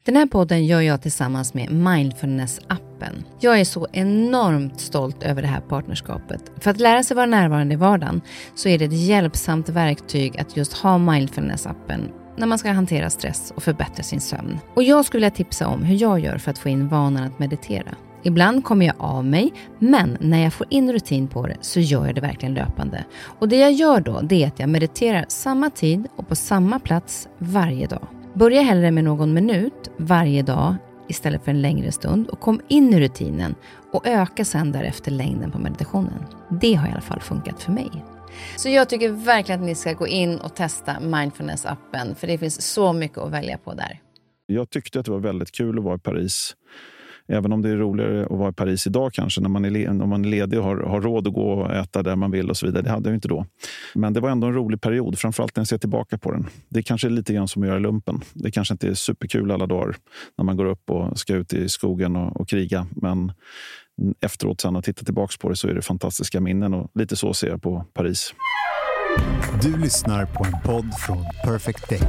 Den här podden gör jag tillsammans med Mindfulness-appen. Jag är så enormt stolt över det här partnerskapet. För att lära sig vara närvarande i vardagen så är det ett hjälpsamt verktyg att just ha Mindfulness-appen när man ska hantera stress och förbättra sin sömn. Och jag skulle vilja tipsa om hur jag gör för att få in vanan att meditera. Ibland kommer jag av mig, men när jag får in rutin på det så gör jag det verkligen löpande. Och det jag gör då, det är att jag mediterar samma tid och på samma plats varje dag. Börja hellre med någon minut varje dag istället för en längre stund och kom in i rutinen och öka sedan därefter längden på meditationen. Det har i alla fall funkat för mig. Så jag tycker verkligen att ni ska gå in och testa Mindfulness-appen, för det finns så mycket att välja på där. Jag tyckte att det var väldigt kul att vara i Paris. Även om det är roligare att vara i Paris idag kanske, när man är ledig och har råd att gå och äta där man vill och så vidare. Det hade jag inte då. Men det var ändå en rolig period, framförallt när jag ser tillbaka på den. Det kanske är lite grann som att göra lumpen. Det kanske inte är superkul alla dagar när man går upp och ska ut i skogen och kriga. Men efteråt sen att titta tillbaka på det så är det fantastiska minnen, och lite så ser jag på Paris. Du lyssnar på en podd från Perfect Day.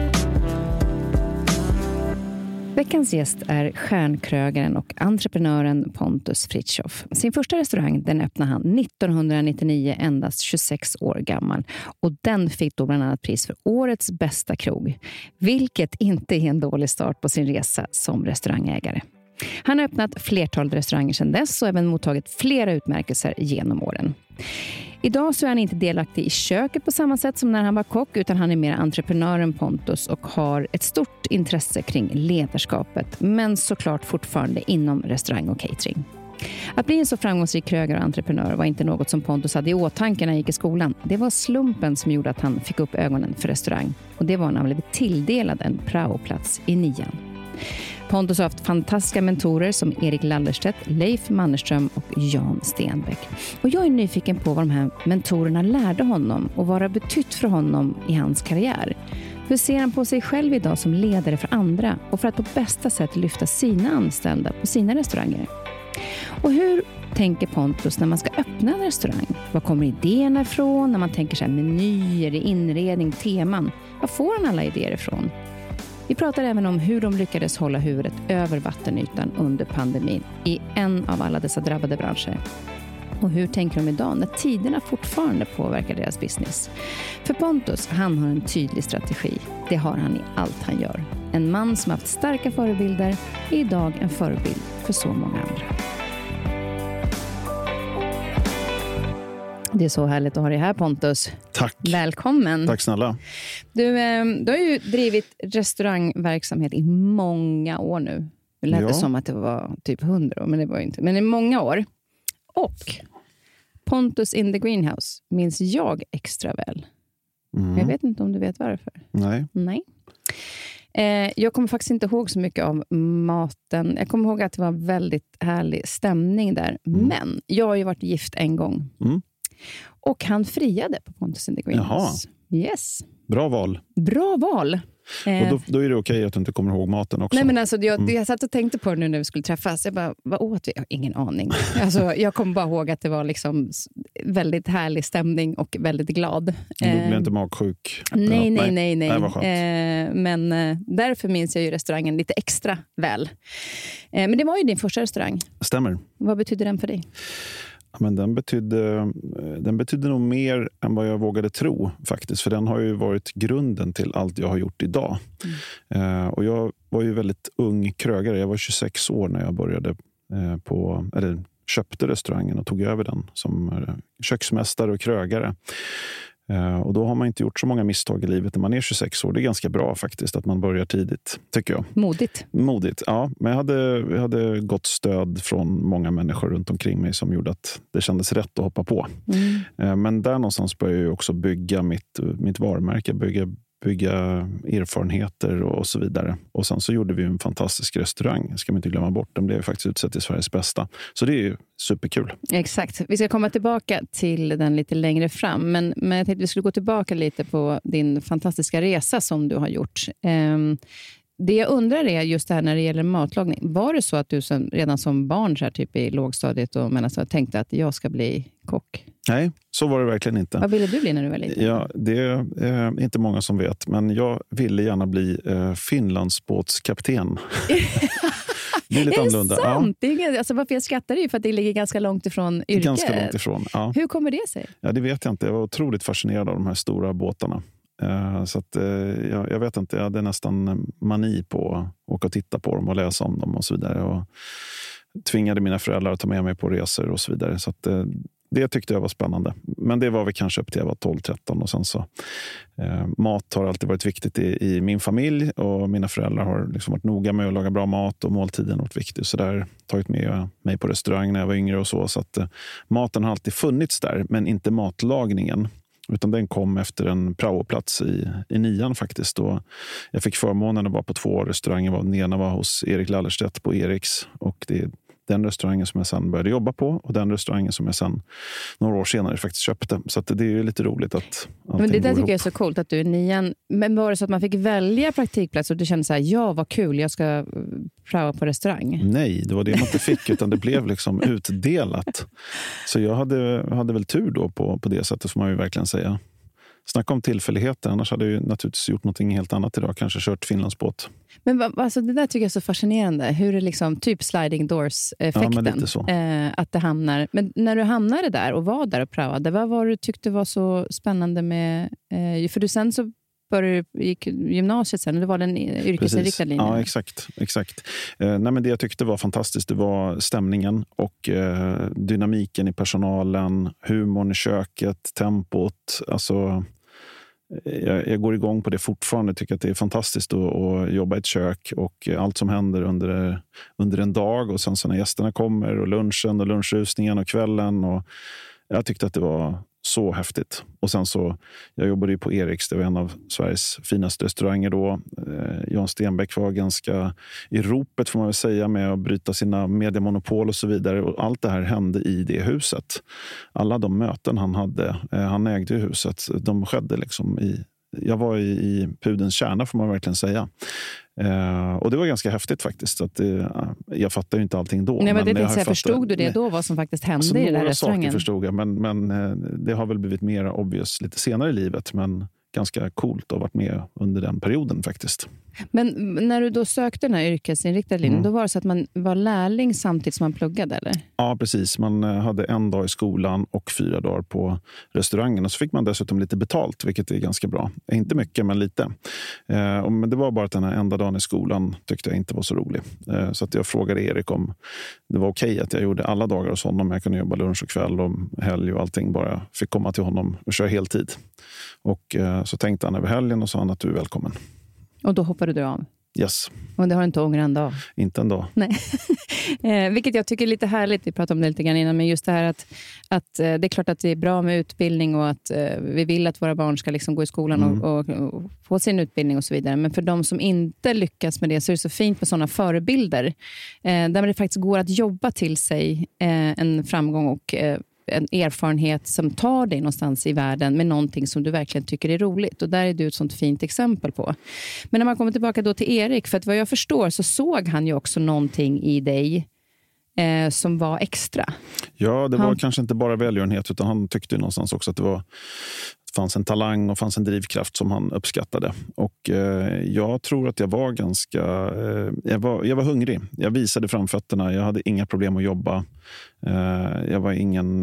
Veckans gäst är stjärnkrögaren och entreprenören Pontus Fritschoff. Sin första restaurang den öppnade han 1999, endast 26 år gammal. Och den fick då bland annat pris för årets bästa krog. Vilket inte är en dålig start på sin resa som restaurangägare. Han har öppnat flertal restauranger sedan dess och även mottagit flera utmärkelser genom åren. Idag så är han inte delaktig i köket på samma sätt som när han var kock, utan han är mer entreprenören Pontus och har ett stort intresse kring ledarskapet, men såklart fortfarande inom restaurang och catering. Att bli en så framgångsrik krögare och entreprenör var inte något som Pontus hade i åtanke när han gick i skolan. Det var slumpen som gjorde att han fick upp ögonen för restaurang, och det var när han blev tilldelad en praoplats i 9:an. Pontus har haft fantastiska mentorer som Erik Lallerstedt, Leif Mannerström och Jan Stenbeck. Och jag är nyfiken på vad de här mentorerna lärde honom och vad det har betytt för honom i hans karriär. Hur ser han på sig själv idag som ledare för andra och för att på bästa sätt lyfta sina anställda på sina restauranger? Och hur tänker Pontus när man ska öppna en restaurang? Var kommer idéerna ifrån när man tänker så här menyer, inredning, teman? Var får han alla idéer ifrån? Vi pratar även om hur de lyckades hålla huvudet över vattenytan under pandemin i en av alla dessa drabbade branscher. Och hur tänker de idag när tiderna fortfarande påverkar deras business? För Pontus, han har en tydlig strategi. Det har han i allt han gör. En man som haft starka förebilder är idag en förebild för så många andra. Det är så härligt att ha dig här, Pontus. Tack. Välkommen. Tack snälla. Du har ju drivit restaurangverksamhet i många år nu. Det lät som att det var typ 100 år, men det var ju inte. Men i många år. Och Pontus in the Greenhouse minns jag extra väl. Jag vet inte om du vet varför. Nej. Jag kommer faktiskt inte ihåg så mycket av maten. Jag kommer ihåg att det var väldigt härlig stämning där. Men jag har ju varit gift en gång. Och han friade på Pontus in the Greenhouse. Yes. Bra val. Och då är det okej att du inte kommer ihåg maten också. Nej, men alltså, jag satt och tänkte på det nu när vi skulle träffas. Jag bara, vad åt vi? Jag har ingen aning. Alltså, jag kommer bara ihåg att det var liksom väldigt härlig stämning och väldigt glad. Du blev inte magsjuk? Nej. Nej, vad skönt. Men därför minns jag ju restaurangen lite extra väl. Men det var ju din första restaurang. Stämmer. Vad betyder den för dig? Men den betydde nog mer än vad jag vågade tro faktiskt. För den har ju varit grunden till allt jag har gjort idag. Och jag var ju väldigt ung krögare. Jag var 26 år när jag började köpte restaurangen och tog över den som köksmästare och krögare. Och då har man inte gjort så många misstag i livet när man är 26 år. Det är ganska bra faktiskt att man börjar tidigt, tycker jag. Modigt, ja. Men jag hade gott stöd från många människor runt omkring mig som gjorde att det kändes rätt att hoppa på. Men där någonstans började jag också bygga mitt varumärke, bygga erfarenheter och så vidare. Och sen så gjorde vi en fantastisk restaurang, ska man inte glömma bort. Den blev faktiskt utsett till Sveriges bästa. Så det är ju superkul. Exakt. Vi ska komma tillbaka till den lite längre fram. Men jag tänkte att vi skulle gå tillbaka lite på din fantastiska resa som du har gjort. Det jag undrar är just det här när det gäller matlagning. Var det så att du redan som barn så här, typ i lågstadiet och tänkte att jag ska bli kock? Nej, så var det verkligen inte. Vad ville du bli när du var liten? Ja, det är inte många som vet, men jag ville gärna bli Finlandsbåtskapten. Det är lite annorlunda. Är det sant? Ja. Det är, alltså, varför jag skrattar är ju för att det ligger ganska långt ifrån yrket. Ganska långt ifrån, ja. Hur kommer det sig? Ja, det vet jag inte. Jag var otroligt fascinerad av de här stora båtarna. Så att, jag vet inte, jag hade nästan mani på att åka och titta på dem och läsa om dem och så vidare. Och tvingade mina föräldrar att ta med mig på resor och så vidare. Så att, det tyckte jag var spännande. Men det var väl kanske upp till jag var 12-13. Och sen så, mat har alltid varit viktigt i min familj. Och mina föräldrar har liksom varit noga med att laga bra mat. Och måltiden har varit viktig. Så där tagit med mig på restaurang när jag var yngre och så. Så att maten har alltid funnits där. Men inte matlagningen. Utan den kom efter en praoplats i 9:an faktiskt. Och jag fick förmånen att vara på 2 restauranger. Den ena var hos Erik Lallerstedt på Eriks. Och det är den restaurangen som jag sen började jobba på. Och den restaurangen som jag sen några år senare faktiskt köpte. Så att det är ju lite roligt att men det där tycker jag är så coolt att du är 9:an. Men var det så att man fick välja praktikplats och du kände så här, ja vad kul, jag ska praoa på restaurang? Nej, det var det man inte fick utan det blev liksom utdelat. Så jag hade väl tur då på det sättet får man ju verkligen säga. Snacka om tillfälligheter, annars hade jag ju naturligtvis gjort något helt annat idag. Kanske kört Finlandsbåt. Men alltså, det där tycker jag är så fascinerande. Hur det liksom, typ sliding doors-effekten. Ja, men lite så. Att det hamnar. Men när du hamnade där och var där och prövade, vad var det du tyckte var så spännande med... för du sen så började du gick gymnasiet sen, och det var den yrkesinriktad linjen. Ja, exakt. Nej, men det jag tyckte var fantastiskt, det var stämningen och dynamiken i personalen, humorn i köket, tempot, alltså... Jag går igång på det fortfarande. Tycker att det är fantastiskt att jobba i ett kök och allt som händer under en dag och sen så när gästerna kommer och lunchen och lunchrusningen och kvällen och jag tyckte att det var så häftigt. Och sen så, jag jobbade ju på Eriks, det var en av Sveriges finaste restauranger då. Jan Stenbeck var ganska i ropet får man väl säga med att bryta sina mediemonopol och så vidare. Och allt det här hände i det huset. Alla de möten han hade, han ägde ju huset, de skedde liksom jag var i pudens kärna får man verkligen säga. Och det var ganska häftigt faktiskt. Att jag fattar ju inte allting då. Nej, men det förstod du det då, vad som faktiskt hände alltså, i den här restaurangen? Några saker förstod jag, men det har väl blivit mer obvious lite senare i livet. Men ganska coolt att ha varit med under den perioden faktiskt. Men när du då sökte den här yrkesinriktade linjen, då var det så att man var lärling samtidigt som man pluggade, eller? Ja, precis. Man hade 1 dag i skolan och 4 dagar på restaurangen. Och så fick man dessutom lite betalt, vilket är ganska bra. Inte mycket, men lite. Men det var bara att den här enda dagen i skolan tyckte jag inte var så rolig. Så att jag frågade Erik om det var okej att jag gjorde alla dagar hos honom. Jag kunde jobba lunch och kväll och helg och allting. Bara fick komma till honom och köra heltid. Och så tänkte han över helgen och sa han att du är välkommen. Och då hoppade du av? Yes. Och det har inte ångrat en dag? Inte en dag. Nej. Vilket jag tycker är lite härligt. Vi pratade om det lite grann innan. Men just det här att det är klart att det är bra med utbildning. Och att vi vill att våra barn ska liksom gå i skolan och få sin utbildning och så vidare. Men för de som inte lyckas med det så är det så fint med sådana förebilder. Där det faktiskt går att jobba till sig en framgång och en erfarenhet som tar dig någonstans i världen med någonting som du verkligen tycker är roligt. Och där är du ett sånt fint exempel på. Men när man kommer tillbaka då till Erik, för att vad jag förstår så såg han ju också någonting i dig som var extra. Ja, det var kanske inte bara välgörenhet utan han tyckte någonstans också att det fanns en talang och fanns en drivkraft som han uppskattade. Och jag tror att jag var ganska... jag var hungrig. Jag visade framfötterna. Jag hade inga problem att jobba. Jag var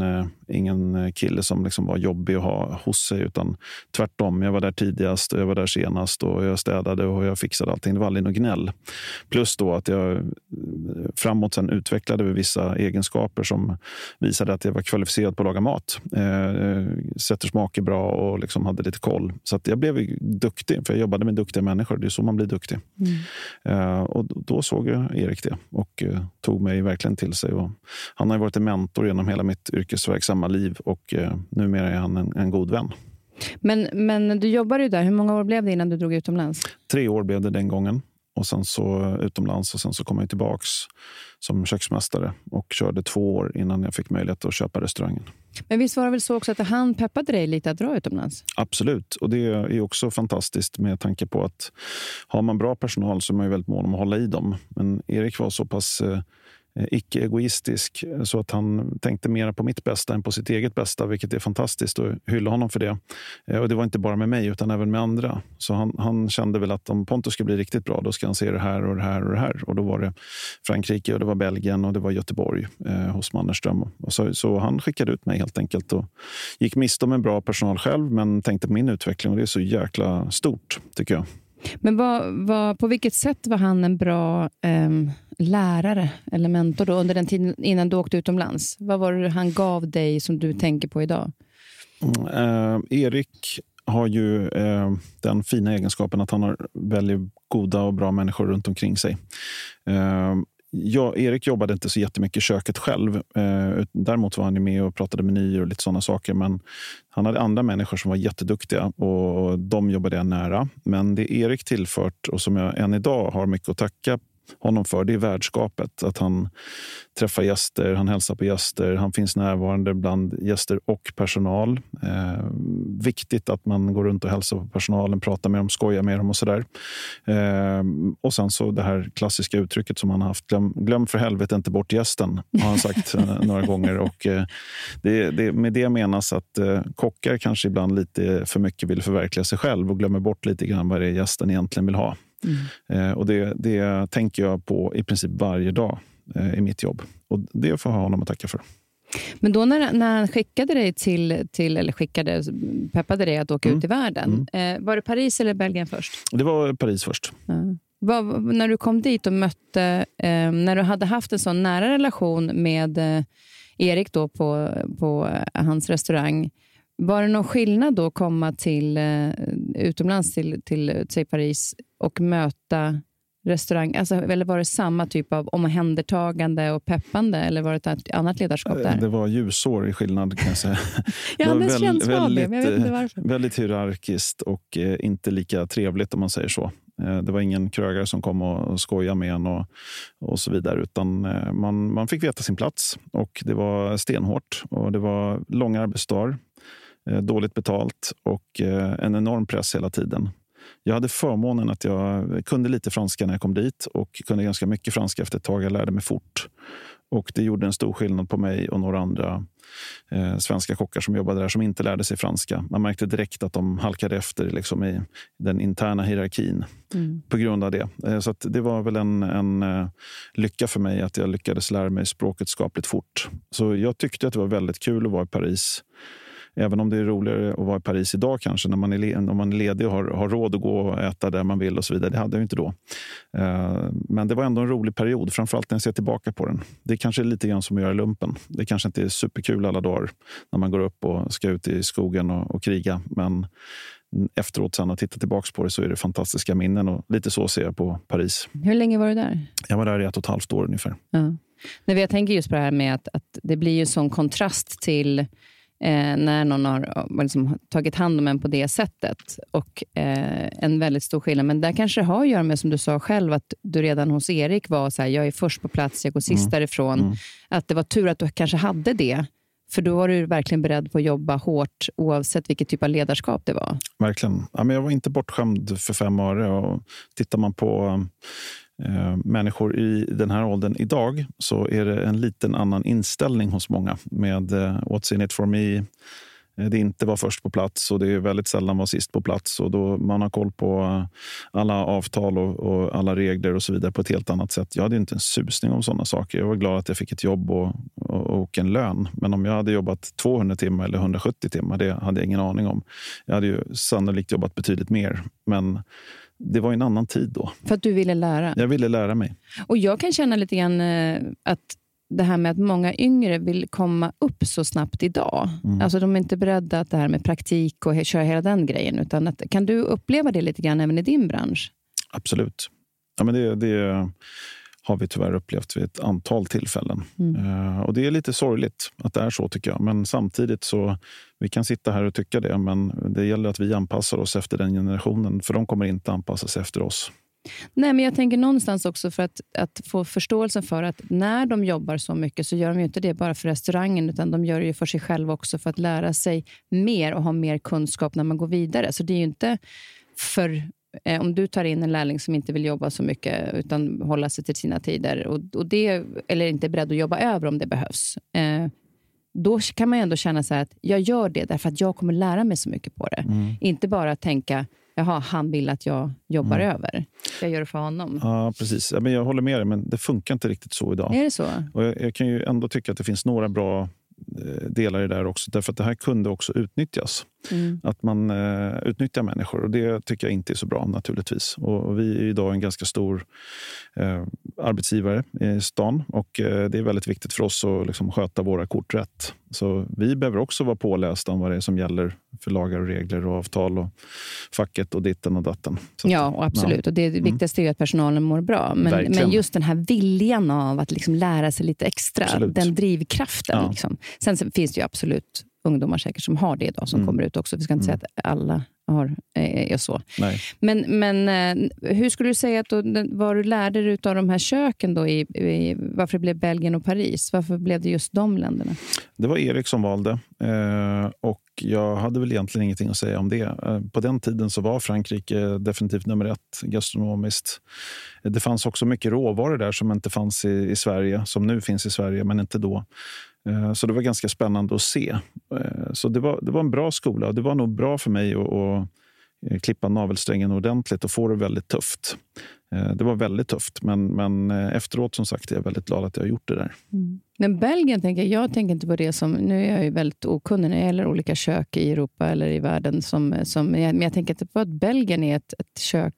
ingen kille som liksom var jobbig att ha hos sig utan tvärtom. Jag var där tidigast och jag var där senast och jag städade och jag fixade allting. Det var aldrig något gnäll. Plus då att jag framåt sen utvecklade vissa egenskaper som visade att jag var kvalificerad på att laga mat. Sätter smaker bra och liksom hade lite koll. Så att jag blev duktig för jag jobbade med duktiga människor. Det är så man blir duktig. Och då såg jag Erik det och tog mig verkligen till sig. Och han har varit en mentor genom hela mitt yrkesverksamma liv och numera är han en god vän. Men du jobbade ju där. Hur många år blev det innan du drog utomlands? 3 år blev det den gången. och sen så utomlands och sen så kom jag tillbaks som köksmästare och körde 2 år innan jag fick möjlighet att köpa restaurangen. Men visst var det väl så också att han peppade dig lite att dra utomlands? Absolut, och det är också fantastiskt med tanke på att har man bra personal så är man ju väldigt mån om att hålla i dem. Men Erik var så pass icke-egoistisk så att han tänkte mer på mitt bästa än på sitt eget bästa, vilket är fantastiskt och hylla honom för det. Och det var inte bara med mig utan även med andra. Så han kände väl att om Pontus ska bli riktigt bra då ska han se det här och det här och det här. Och då var det Frankrike och det var Belgien och det var Göteborg hos Mannerström. Och så han skickade ut mig helt enkelt och gick miste om en bra personal själv men tänkte på min utveckling och det är så jäkla stort tycker jag. Men på vilket sätt var han en bra lärare eller mentor då, under den tiden innan du åkte utomlands? Vad var det han gav dig som du tänker på idag? Erik har ju den fina egenskapen att han har väldigt goda och bra människor runt omkring sig. Erik jobbade inte så jättemycket i köket själv. Däremot var han med och pratade menyer och lite sådana saker. Men han hade andra människor som var jätteduktiga och de jobbade jag nära. Men det Erik tillfört och som jag än idag har mycket att tacka honom för, det är värdskapet. Att han träffar gäster, han hälsar på gäster, han finns närvarande bland gäster och personal. Viktigt att man går runt och hälsar på personalen, pratar med dem, skojar med dem och sådär. Och sen så det här klassiska uttrycket som han har haft, glöm för helvete inte bort gästen, har han sagt några gånger. Och med det menas att kockar kanske ibland lite för mycket vill förverkliga sig själv och glömmer bort lite grann vad det är gästen egentligen vill ha. Och det tänker jag på i princip varje dag i mitt jobb. Och det får jag honom att tacka för. Men då när han skickade dig peppade dig att åka ut i världen. Var det Paris eller Belgien först? Det var Paris först. När du kom dit och mötte, när du hade haft en sån nära relation med Erik då på hans restaurang, var det någon skillnad då att komma till utomlands till säg Paris och möta restaurang? Alltså, eller var det samma typ av omhändertagande och peppande eller var det ett annat ledarskap där? Det var ljusår i skillnad kan jag säga. Ja, det känns vanligt, men jag vet inte varför. Väldigt hierarkiskt och inte lika trevligt om man säger så. Det var ingen krögare som kom och skojade med en och så vidare utan man fick veta sin plats och det var stenhårt och det var långa arbetsdagar. Dåligt betalt och en enorm press hela tiden. Jag hade förmånen att jag kunde lite franska när jag kom dit och kunde ganska mycket franska efter ett tag. Jag lärde mig fort. Och det gjorde en stor skillnad på mig och några andra svenska kockar som jobbade där som inte lärde sig franska. Man märkte direkt att de halkade efter liksom, i den interna hierarkin på grund av det. Så att det var väl en lycka för mig att jag lyckades lära mig språket skapligt fort. Så jag tyckte att det var väldigt kul att vara i Paris. Även om det är roligare att vara i Paris idag kanske när man är ledig och har råd att gå och äta där man vill och så vidare. Det hade jag inte då. Men det var ändå en rolig period, framförallt när jag ser tillbaka på den. Det kanske är lite grann som att göra lumpen. Det kanske inte är superkul alla dagar när man går upp och ska ut i skogen och kriga. Men efteråt sen att titta tillbaka på det så är det fantastiska minnen och lite så ser jag på Paris. Hur länge var du där? Jag var där i 1,5 år ungefär. Ja. Jag tänker just på det här med att det blir ju sån kontrast till när någon har liksom tagit hand om en på det sättet och en väldigt stor skillnad. Men där kanske det har att göra med, som du sa själv, att du redan hos Erik var så här, jag är först på plats, jag går sist därifrån. Att det var tur att du kanske hade det. För då var du verkligen beredd på att jobba hårt oavsett vilket typ av ledarskap det var. Verkligen. Ja, men jag var inte bortskämd för 5 öre. Och tittar man på människor i den här åldern idag så är det en liten annan inställning hos många med what's in it for me. Det inte var först på plats och det är väldigt sällan var sist på plats och då man har koll på alla avtal och alla regler och så vidare på ett helt annat sätt. Jag hade inte en susning om sådana saker. Jag var glad att jag fick ett jobb och en lön. Men om jag hade jobbat 200 timmar eller 170 timmar, det hade jag ingen aning om. Jag hade ju sannolikt jobbat betydligt mer, men det var en annan tid då. För att du ville lära? Jag ville lära mig. Och jag kan känna lite grann att det här med att många yngre vill komma upp så snabbt idag. Alltså de är inte beredda att det här med praktik och köra hela den grejen. Utan att, kan du uppleva det lite grann även i din bransch? Absolut. Ja, men det har vi tyvärr upplevt vid ett antal tillfällen. Och det är lite sorgligt att det är så tycker jag. Men samtidigt så, vi kan sitta här och tycka det. Men det gäller att vi anpassar oss efter den generationen. För de kommer inte anpassa sig efter oss. Nej, men jag tänker någonstans också för att få förståelsen för att när de jobbar så mycket så gör de ju inte det bara för restaurangen, utan de gör det ju för sig själva också för att lära sig mer och ha mer kunskap när man går vidare. Så det är ju inte för... Om du tar in en lärling som inte vill jobba så mycket utan hålla sig till sina tider och det, eller inte är beredd att jobba över om det behövs, då kan man ju ändå känna så här att jag gör det därför att jag kommer lära mig så mycket på det. Inte bara tänka, jaha, han vill att jag jobbar över. Jag gör det för honom. Ja, precis. Ja, men jag håller med dig, men det funkar inte riktigt så idag. Är det så? Och jag kan ju ändå tycka att det finns några bra delar i det där också. Därför att det här kunde också utnyttjas. Att man utnyttjar människor. Och det tycker jag inte är så bra naturligtvis. Och vi är idag en ganska stor arbetsgivare i stan. Och det är väldigt viktigt för oss att liksom sköta våra kort rätt. Så vi behöver också vara pålästa om vad det är som gäller för lagar och regler och avtal och facket och ditten och datten. Så ja, och absolut. Ja. Och det viktigaste är att personalen mår bra. Men just den här viljan av att liksom lära sig lite extra, absolut. Den drivkraften. Ja. Liksom. Sen finns det ju absolut ungdomar säkert som har det idag som kommer ut också. Vi ska inte säga att alla är så. Nej. Men hur skulle du säga att vad du lärde dig av de här köken då varför det blev Belgien och Paris? Varför blev det just de länderna? Det var Erik som valde och jag hade väl egentligen ingenting att säga om det. På den tiden så var Frankrike definitivt nummer 1 gastronomiskt. Det fanns också mycket råvaror där som inte fanns i Sverige, som nu finns i Sverige men inte då. Så det var ganska spännande att se. Så det var en bra skola. Det var nog bra för mig att klippa navelsträngen ordentligt och få det väldigt tufft. Det var väldigt tufft, men efteråt som sagt är jag väldigt glad att jag har gjort det där. Men Belgien jag tänker inte på det som, nu är jag ju väldigt okunnig när det gäller olika kök i Europa eller i världen men jag tänker inte på att Belgien är ett kök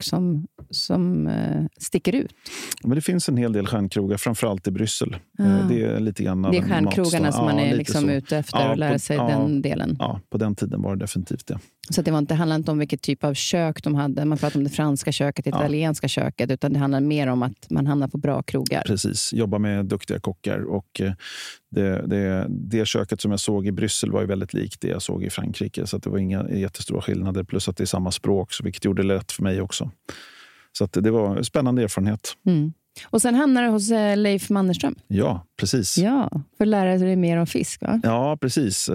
som sticker ut. Men det finns en hel del stjärnkrogar, framförallt i Bryssel. Det är lite grann av det är stjärnkrogarna som man är liksom ute efter och lära sig den delen. Ja, på den tiden var det definitivt det. Så det handlade inte om vilket typ av kök de hade. Man pratar om det franska köket, det italienska köket, utan det handlar mer om att man hamnar på bra krogar. Precis, jobba med duktiga kockar. Och det köket som jag såg i Bryssel var ju väldigt likt det jag såg i Frankrike. Så att det var inga jättestora skillnader. Plus att det är samma språk, så vilket gjorde det lätt för mig också. Så att det var en spännande erfarenhet. Och sen hamnar du hos Leif Mannerström. Ja, precis. Ja, för att lära dig mer om fisk, va? Ja, precis.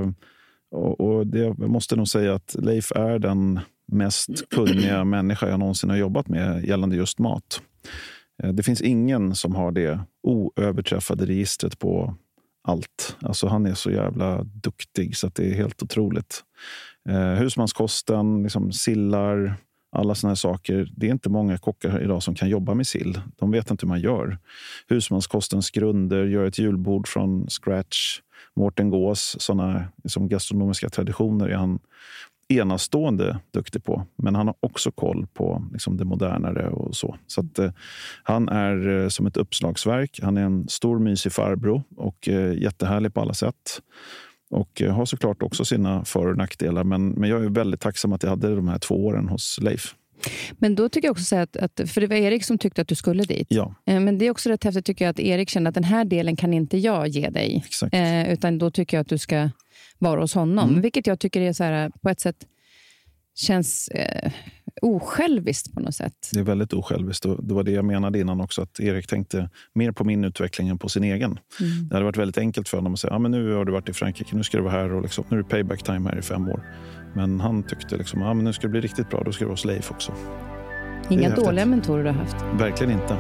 Och jag måste nog säga att Leif är den mest kunniga människa jag någonsin har jobbat med gällande just mat. Det finns ingen som har det oöverträffade registret på allt. Alltså han är så jävla duktig så att det är helt otroligt. Husmanskosten, liksom sillar, alla såna här saker. Det är inte många kockar idag som kan jobba med sill. De vet inte hur man gör. Husmanskostens grunder, gör ett julbord från scratch. Mårten Gås, sådana liksom gastronomiska traditioner är han enastående duktig på. Men han har också koll på liksom det modernare och så. Så att han är som ett uppslagsverk. Han är en stor mysig farbror och jättehärlig på alla sätt. Och har såklart också sina för- och nackdelar. Men jag är väldigt tacksam att jag hade de här 2 åren hos Leif. Men då tycker jag också att för det var Erik som tyckte att du skulle dit. Ja. Men det är också rätt häftigt tycker jag att Erik kände att den här delen kan inte jag ge dig. Exakt. Utan då tycker jag att du ska vara hos honom. Vilket jag tycker är så här, på ett sätt känns osjälviskt på något sätt. Det är väldigt osjälviskt. Det var det jag menade innan också, att Erik tänkte mer på min utveckling än på sin egen. Det hade varit väldigt enkelt för honom att säga, men nu har du varit i Frankrike, nu ska du vara här och liksom, nu är det payback time här i 5 år. Men han tyckte liksom, men nu ska det bli riktigt bra, då ska du vara hos Leif också. Inga dåliga mentorer du har haft. Verkligen inte.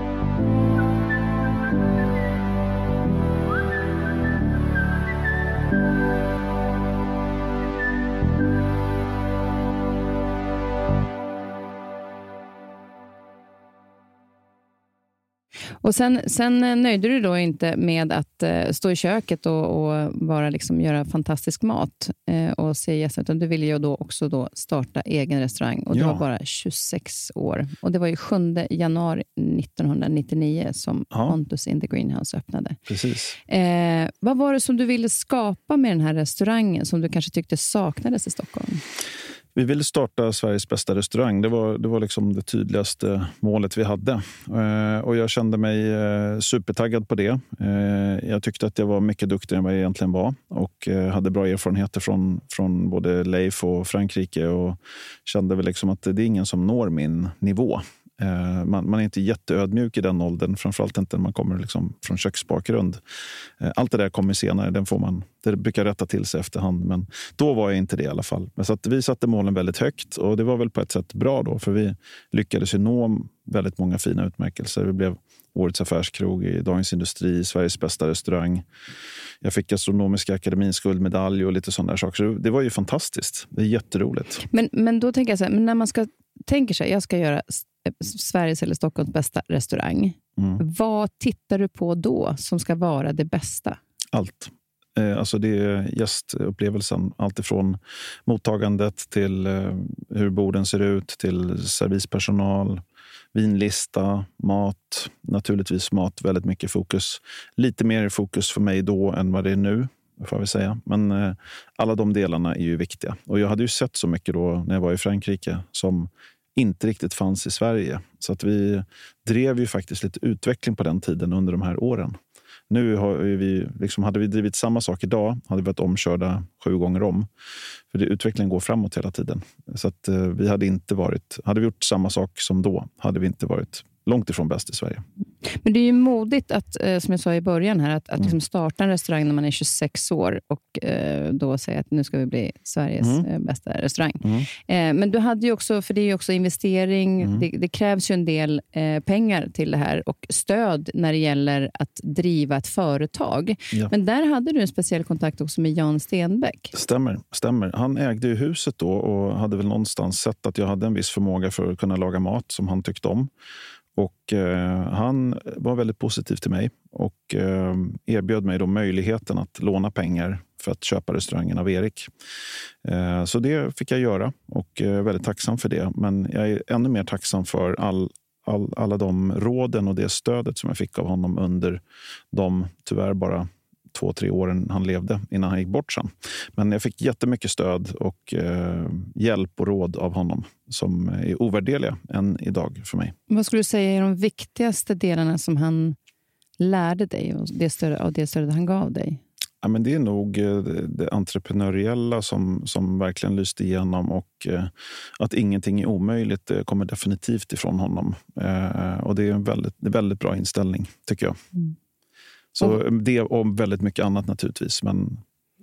Och sen nöjde du då inte med att stå i köket och bara liksom göra fantastisk mat och se gäster, utan du ville ju då också starta egen restaurang och du var bara 26 år. Och det var ju 7 januari 1999 som Pontus in the Greenhouse öppnade. Precis. Vad var det som du ville skapa med den här restaurangen som du kanske tyckte saknades i Stockholm? Vi ville starta Sveriges bästa restaurang. Det var liksom det tydligaste målet vi hade. Och jag kände mig supertaggad på det. Jag tyckte att jag var mycket duktigare än vad jag egentligen var. Och hade bra erfarenheter från både Leif och Frankrike. Och kände väl liksom att det är ingen som når min nivå. Man är inte jätteödmjuk i den åldern, framförallt inte när man kommer liksom från köksbakgrund. Allt det där kommer senare, det brukar rätta till sig efterhand, men då var jag inte det i alla fall. Men så att vi satte målen väldigt högt, och det var väl på ett sätt bra då, för vi lyckades ju nå väldigt många fina utmärkelser. Vi blev årets affärskrog i Dagens Industri, Sveriges bästa restaurang. Jag fick Gastronomiska akademins guldmedalj och lite sådana där saker. Så det var ju fantastiskt. Det är jätteroligt. Men då tänker jag så här, men när man tänker sig, jag ska göra Sveriges eller Stockholms bästa restaurang. Vad tittar du på då som ska vara det bästa? Allt. Alltså det är gästupplevelsen. Allt ifrån mottagandet till hur borden ser ut, till servispersonal, vinlista, mat. Naturligtvis mat, väldigt mycket fokus. Lite mer fokus för mig då än vad det är nu, får jag säga. Men alla de delarna är ju viktiga. Och jag hade ju sett så mycket då när jag var i Frankrike som inte riktigt fanns i Sverige. Så att vi drev ju faktiskt lite utveckling på den tiden under de här åren. Nu hade vi drivit samma sak idag, hade vi varit omkörda 7 gånger om. För utvecklingen går framåt hela tiden. Så att hade vi gjort samma sak som då, hade vi inte varit långt ifrån bäst i Sverige. Men det är ju modigt att, som jag sa i början här, att liksom starta en restaurang när man är 26 år och då säga att nu ska vi bli Sveriges bästa restaurang. Men du hade ju också, för det är ju också investering, det krävs ju en del pengar till det här och stöd när det gäller att driva ett företag. Ja. Men där hade du en speciell kontakt också med Jan Stenbeck. Stämmer. Han ägde ju huset då och hade väl någonstans sett att jag hade en viss förmåga för att kunna laga mat som han tyckte om. Och han var väldigt positiv till mig och erbjöd mig då möjligheten att låna pengar för att köpa restaurangen av Erik. Så det fick jag göra och är väldigt tacksam för det. Men jag är ännu mer tacksam för alla de råden och det stödet som jag fick av honom under de tyvärr bara 2-3 åren han levde innan han gick bort sen. Men jag fick jättemycket stöd och hjälp och råd av honom som är ovärderliga än idag för mig. Vad skulle du säga är de viktigaste delarna som han lärde dig och det stödet han gav dig? Ja, men det är nog det entreprenöriella som verkligen lyste igenom och att ingenting är omöjligt, det kommer definitivt ifrån honom. Och det är en väldigt bra inställning tycker jag. Så det och väldigt mycket annat naturligtvis. Men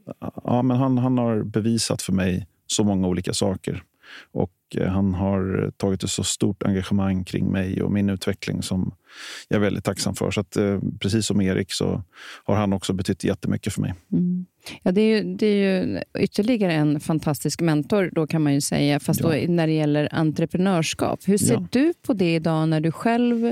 han har bevisat för mig så många olika saker. Och han har tagit ett så stort engagemang kring mig och min utveckling som jag är väldigt tacksam för. Så att precis som Erik så har han också betytt jättemycket för mig. Ja, det är ju ytterligare en fantastisk mentor då kan man ju säga. Fast då när det gäller entreprenörskap. Hur ser du på det idag när du själv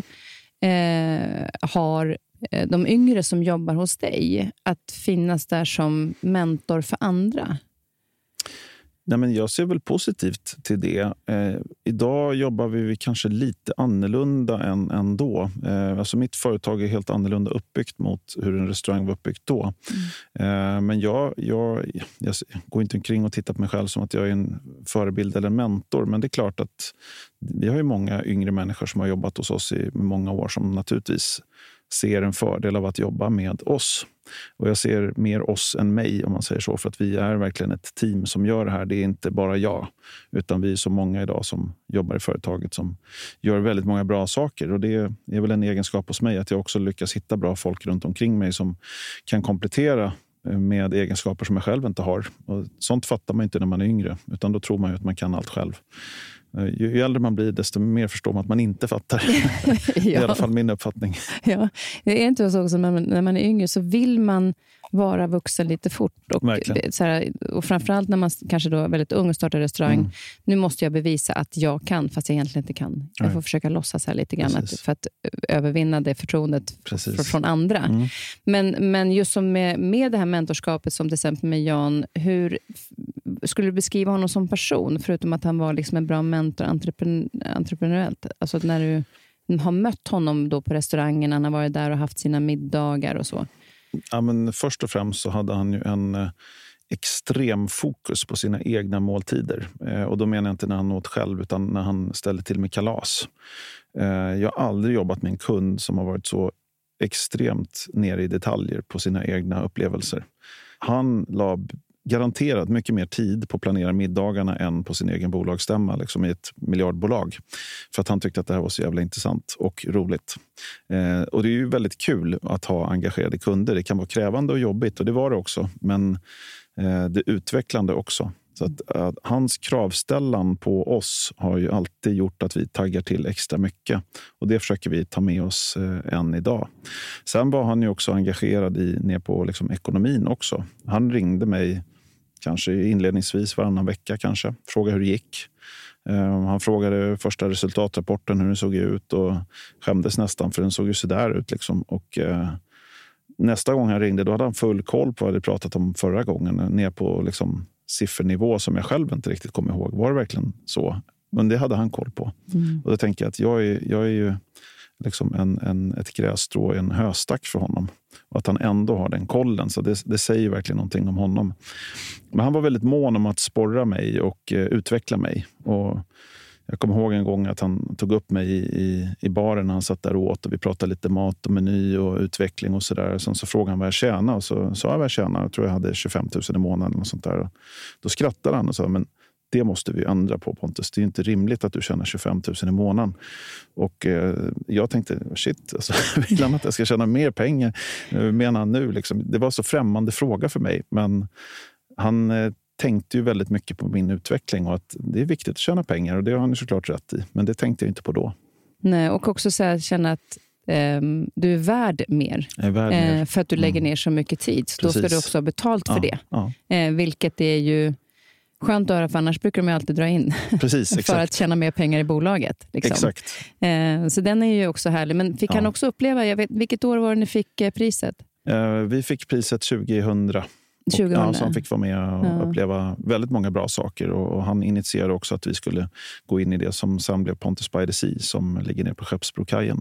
har de yngre som jobbar hos dig att finnas där som mentor för andra? Nej, men jag ser väl positivt till det. Idag jobbar vi kanske lite annorlunda än då. Alltså mitt företag är helt annorlunda uppbyggt mot hur en restaurang var uppbyggt då. Men jag går inte omkring och tittar på mig själv som att jag är en förebild eller en mentor. Men det är klart att vi har ju många yngre människor som har jobbat hos oss i många år som naturligtvis ser en fördel av att jobba med oss. Och jag ser mer oss än mig om man säger så, för att vi är verkligen ett team som gör det här. Det är inte bara jag, utan vi är så många idag som jobbar i företaget som gör väldigt många bra saker. Och det är väl en egenskap hos mig att jag också lyckas hitta bra folk runt omkring mig som kan komplettera med egenskaper som jag själv inte har. Och sånt fattar man inte när man är yngre, utan då tror man ju att man kan allt själv. Ju äldre man blir, desto mer förstår man att man inte fattar. I alla fall min uppfattning. Ja, det är inte så också när man är yngre så vill man vara vuxen lite fort. Och framförallt när man kanske då är väldigt ung och startar restaurang. Nu måste jag bevisa att jag kan, fast jag egentligen inte kan. Jag får försöka låtsas här lite grann för att övervinna det förtroendet från andra. Men just som med det här mentorskapet som till exempel med Jan, hur skulle du beskriva honom som person, förutom att han var liksom en bra mentor entreprenöriellt? Alltså när du har mött honom då på restaurangen, han har varit där och haft sina middagar och så. Ja, men först och främst så hade han ju en extrem fokus på sina egna måltider. Och då menar jag inte när han åt själv, utan när han ställde till med kalas. Jag har aldrig jobbat med en kund som har varit så extremt nere i detaljer på sina egna upplevelser. Han la garanterat mycket mer tid på att planera middagarna än på sin egen bolagsstämma liksom i ett miljardbolag. För att han tyckte att det här var så jävla intressant och roligt. Och det är ju väldigt kul att ha engagerade kunder. Det kan vara krävande och jobbigt, och det var det också. Men det är utvecklande också. Så att hans kravställan på oss har ju alltid gjort att vi taggar till extra mycket. Och det försöker vi ta med oss än idag. Sen var han ju också engagerad ner på liksom ekonomin också. Han ringde mig kanske inledningsvis varannan vecka kanske. Frågade hur det gick. Han frågade första resultatrapporten hur den såg ut och skämdes nästan för den såg ju så där ut liksom. Och nästa gång han ringde då hade han full koll på vad vi pratat om förra gången. Ner på liksom siffernivå som jag själv inte riktigt kommer ihåg. Var det verkligen så? Men det hade han koll på. Och då tänker jag att jag är ju liksom ett grässtrå i en höstack för honom. Och att han ändå har den kollen. Så det säger verkligen någonting om honom. Men han var väldigt mån om att sporra mig och utveckla mig. Och jag kommer ihåg en gång att han tog upp mig i baren när han satt där och åt. Och vi pratade lite mat och meny och utveckling och sådär. Sen så frågade han vad jag tjänade. Och så sa jag vad jag tjänade. Jag tror jag hade 25 000 i månaden och sånt där. Och då skrattade han och sa, men det måste vi ändra på, Pontus. Det är ju inte rimligt att du tjänar 25 000 i månaden. Och jag tänkte, shit, alltså, vill han att jag ska tjäna mer pengar? Menar han nu? Liksom. Det var så främmande fråga för mig. Men han tänkte ju väldigt mycket på min utveckling och att det är viktigt att tjäna pengar. Och det har han ju såklart rätt i. Men det tänkte jag inte på då. Nej, och också så här, känna att du är värd mer. För att du lägger ner så mycket tid. Så då ska du också ha betalt för det. Ja. Vilket är ju skönt att höra, för annars brukar de ju alltid dra in. Precis, exakt. För att tjäna mer pengar i bolaget. Liksom. Exakt. Så den är ju också härlig. Men fick han också uppleva, vilket år var det ni fick priset? Vi fick priset 2000. Så han fick vara med och uppleva väldigt många bra saker. Och han initierade också att vi skulle gå in i det som sen blev Pontus by the Sea, som ligger ner på Skeppsbrokajen.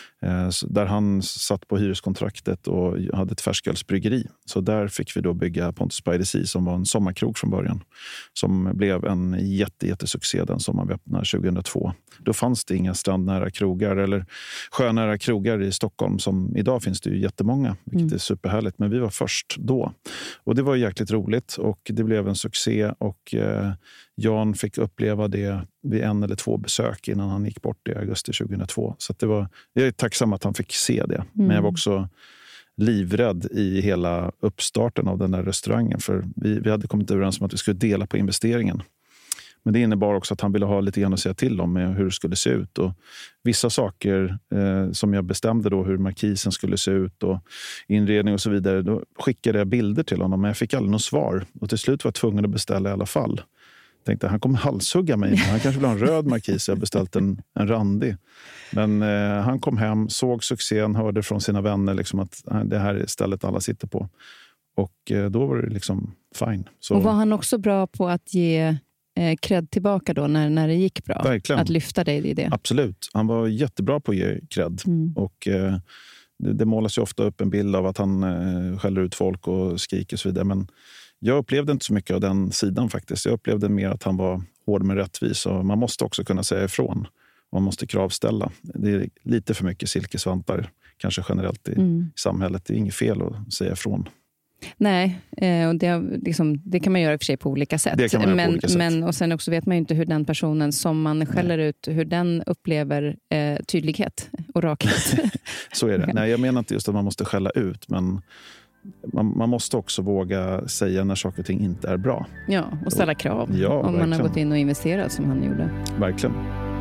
Där han satt på hyreskontraktet och hade ett färskölsbryggeri. Så där fick vi då bygga Pontus by the Sea, som var en sommarkrog från början. Som blev en jättesuccé den sommaren vi öppnade 2002. Då fanns det inga strandnära krogar eller sjönära krogar i Stockholm. Som idag finns det ju jättemånga, vilket är superhärligt. Men vi var först då. Och det var jäkligt roligt och det blev en succé. Och Jan fick uppleva det vid 1 eller 2 besök innan han gick bort i augusti 2002. Så att jag är tacksam att han fick se det. Men jag var också livrädd i hela uppstarten av den där restaurangen. För vi hade kommit överens om att vi skulle dela på investeringen. Men det innebar också att han ville ha lite grann att säga till om med hur det skulle se ut. Och vissa saker som jag bestämde då, hur markisen skulle se ut och inredning och så vidare. Då skickade jag bilder till honom, men jag fick aldrig något svar. Och till slut var jag tvungen att beställa i alla fall. Jag tänkte, han kommer halshugga mig. Han kanske vill ha en röd markis. Jag har beställt en randig. Men han kom hem, såg succén, hörde från sina vänner liksom att det här är stället alla sitter på. Och då var det liksom fine. Så. Och var han också bra på att ge cred tillbaka då när det gick bra? Verkligen. Att lyfta dig i det? Absolut. Han var jättebra på att ge cred. Och det målas ju ofta upp en bild av att han skäller ut folk och skriker och så vidare. Men jag upplevde inte så mycket av den sidan faktiskt. Jag upplevde mer att han var hård med rättvis. Och man måste också kunna säga ifrån. Man måste kravställa. Det är lite för mycket silkesvantar kanske generellt i samhället. Det är inget fel att säga ifrån. Nej, och det kan man göra i och för sig på olika sätt. Det kan man göra på olika sätt. Men och sen också vet man ju inte hur den personen som man skäller ut, hur den upplever tydlighet och rakhet. Så är det. Nej, jag menar inte just att man måste skälla ut, men man måste också våga säga när saker och ting inte är bra. Ja, och ställa krav. Ja, om verkligen. Man har gått in och investerat som han gjorde. Verkligen.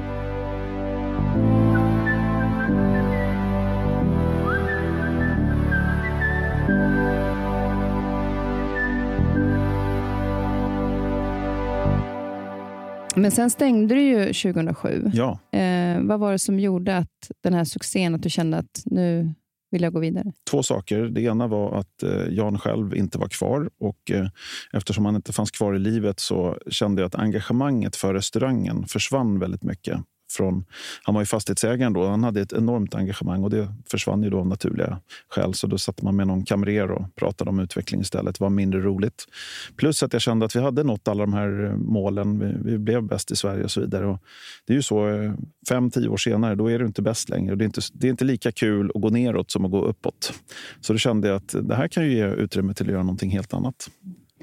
Men sen stängde du ju 2007. Ja. Vad var det som gjorde att den här succén, att du kände att nu vill jag gå vidare? 2 saker. Det ena var att Jan själv inte var kvar. Och eftersom han inte fanns kvar i livet så kände jag att engagemanget för restaurangen försvann väldigt mycket. Han var ju fastighetsägaren då. Han hade ett enormt engagemang och det försvann ju då av naturliga skäl. Så då satte man med någon kamrer och pratade om utveckling istället. Det var mindre roligt. Plus att jag kände att vi hade nått alla de här målen. Vi blev bäst i Sverige och så vidare. Och det är ju så 5-10 år senare, då är du inte bäst längre. Och det är inte lika kul att gå neråt som att gå uppåt. Så då kände jag att det här kan ju ge utrymme till att göra någonting helt annat.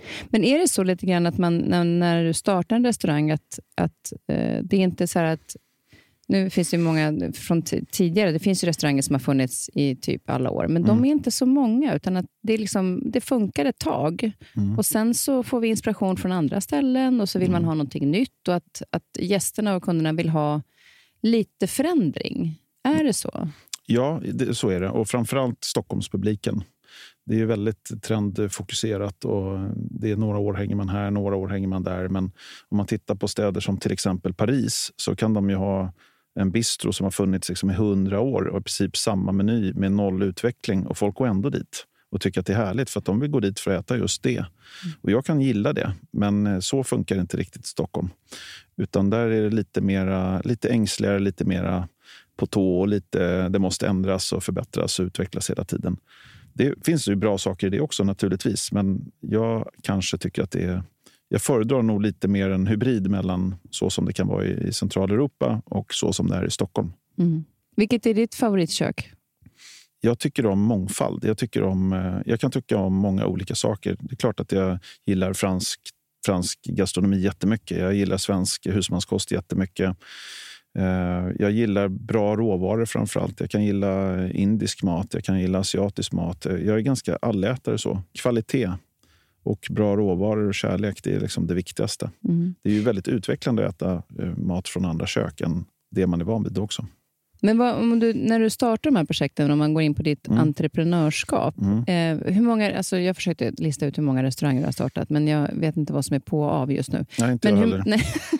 Men är det så lite grann att man när du startar en restaurang att det är inte så här att nu finns det ju många från tidigare, det finns ju restauranger som har funnits i typ alla år, men de är inte så många, utan att det, liksom, det funkar ett tag. Och sen så får vi inspiration från andra ställen och så vill man ha någonting nytt och att gästerna och kunderna vill ha lite förändring. Är det så? Ja, så är det. Och framförallt Stockholmspubliken. Det är ju väldigt trendfokuserat och det är några år hänger man här, några år hänger man där. Men om man tittar på städer som till exempel Paris så kan de ju ha en bistro som har funnits liksom i 100 år och i princip samma meny med 0 utveckling. Och folk går ändå dit och tycker att det är härligt för att de vill gå dit för att äta just det. Och jag kan gilla det, men så funkar det inte riktigt i Stockholm. Utan där är det lite ängsligare, lite mera på tå och det måste ändras och förbättras och utvecklas hela tiden. Det finns ju bra saker i det också naturligtvis, men jag kanske tycker att jag föredrar nog lite mer en hybrid mellan så som det kan vara i Centraleuropa och så som det är i Stockholm. Vilket är ditt favoritkök? Jag tycker om mångfald. Jag kan tycka om många olika saker. Det är klart att jag gillar fransk gastronomi jättemycket. Jag gillar svensk husmanskost jättemycket. Jag gillar bra råvaror framförallt. Jag kan gilla indisk mat, jag kan gilla asiatisk mat. Jag är ganska allätare så. Kvalitet och bra råvaror och kärlek, det är liksom det viktigaste. Det är ju väldigt utvecklande att äta mat från andra kök än det man är van vid också. Men när du startar de här projekten, om man går in på ditt entreprenörskap, hur många, alltså jag försökte lista ut hur många restauranger du har startat, men jag vet inte vad som är på och av just nu. Nej, inte jag heller.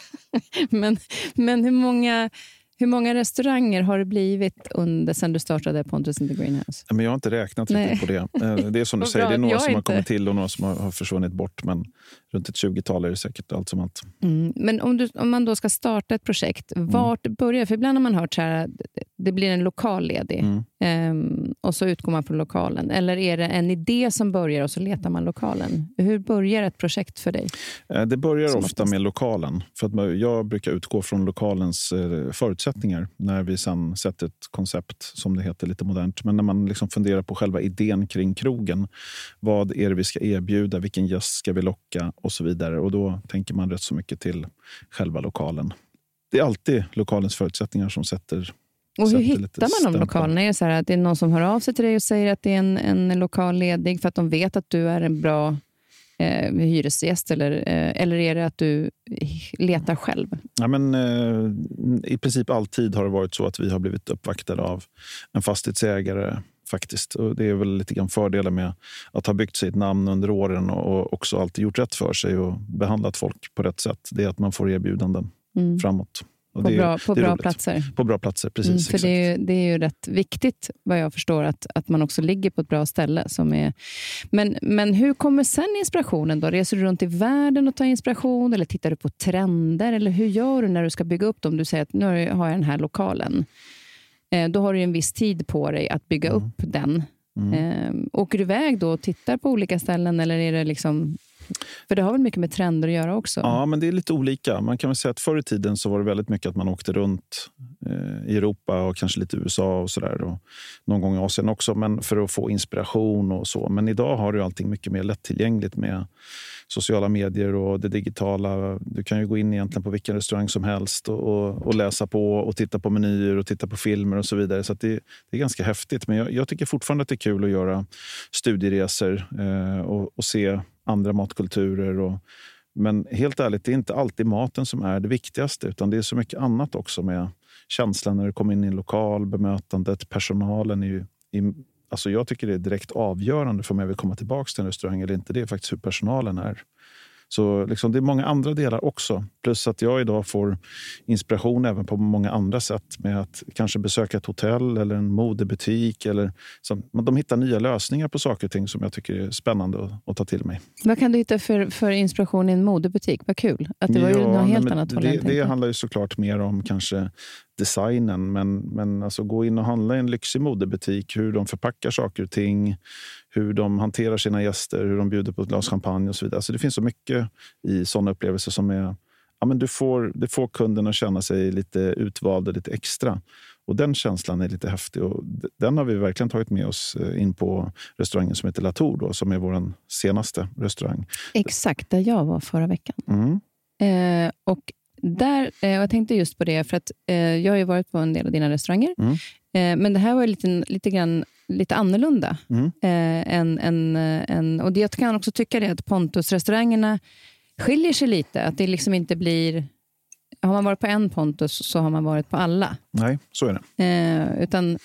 Men hur många restauranger har det blivit sen du startade Pontus and the Greenhouse? Men jag har inte räknat riktigt på det. Det är som du säger, det är några som har kommit till och några som har försvunnit bort. Men runt ett 20-tal är det säkert allt som allt. Men om man då ska starta ett projekt, vart börjar? För ibland har man hört så här, det blir en lokal ledig. Och så utgår man från lokalen. Eller är det en idé som börjar och så letar man lokalen? Hur börjar ett projekt för dig? Det börjar ofta med lokalen. För att jag brukar utgå från lokalens förutsättningar när vi sen sätter ett koncept som det heter lite modernt. Men när man liksom funderar på själva idén kring krogen. Vad är det vi ska erbjuda? Vilken gäst ska vi locka? Och så vidare. Och då tänker man rätt så mycket till själva lokalen. Det är alltid lokalens förutsättningar som sätter. Och hur hittar man de lokalerna? Är det så här att det är någon som hör av sig till dig och säger att det är en lokal ledig för att de vet att du är en bra hyresgäst eller är det att du letar själv? Ja, men, i princip alltid har det varit så att vi har blivit uppvaktade av en fastighetsägare faktiskt. Och det är väl lite grann fördelen med att ha byggt sig ett namn under åren och också alltid gjort rätt för sig och behandlat folk på rätt sätt. Det är att man får erbjudanden framåt. På bra platser. På bra platser, precis. För det är ju rätt viktigt, vad jag förstår, att man också ligger på ett bra ställe. Men hur kommer sen inspirationen då? Reser du runt i världen och tar inspiration? Eller tittar du på trender? Eller hur gör du när du ska bygga upp dem? Du säger att nu har jag den här lokalen. Då har du en viss tid på dig att bygga upp den. Åker du iväg då och tittar på olika ställen? Eller är det liksom... För det har väl mycket med trender att göra också? Ja, men det är lite olika. Man kan väl säga att förr i tiden så var det väldigt mycket att man åkte runt i Europa och kanske lite USA och sådär. Och någon gång i Asien också, men för att få inspiration och så. Men idag har du allting mycket mer lättillgängligt med sociala medier och det digitala. Du kan ju gå in egentligen på vilken restaurang som helst och läsa på och titta på menyer och titta på filmer och så vidare. Så att det är ganska häftigt. Men jag tycker fortfarande att det är kul att göra studieresor och se andra matkulturer. Men helt ärligt, det är inte alltid maten som är det viktigaste, utan det är så mycket annat också med känslan när du kommer in i en lokal, bemötandet, personalen. Alltså jag tycker det är direkt avgörande för om jag vill komma tillbaka till en restaurang eller inte. Det är faktiskt hur personalen är. Så liksom, det är många andra delar också. Plus att jag idag får inspiration även på många andra sätt med att kanske besöka ett hotell eller en modebutik. De hittar nya lösningar på saker och ting som jag tycker är spännande att ta till mig. Vad kan du hitta för inspiration i en modebutik? Vad kul. Att det var ju något helt annat. Det handlar ju såklart mer om kanske designen. Men alltså gå in och handla i en lyxig modebutik. Hur de förpackar saker och ting. Hur de hanterar sina gäster. Hur de bjuder på ett glas champagne och så vidare. Alltså det finns så mycket i sådana upplevelser som är... Ja, men du får kunden att känna sig lite utvald och lite extra. Och den känslan är lite häftig och den har vi verkligen tagit med oss in på restaurangen som heter Latour då, som är vår senaste restaurang. Exakt, där jag var förra veckan. Och där, jag tänkte just på det för att jag har ju varit på en del av dina restauranger. Men det här var lite annorlunda. Och det, jag kan också tycka det att Pontus-restaurangerna skiljer sig lite. Att det liksom inte blir... Har man varit på en Pontus så har man varit på alla. Nej, så är det. Utan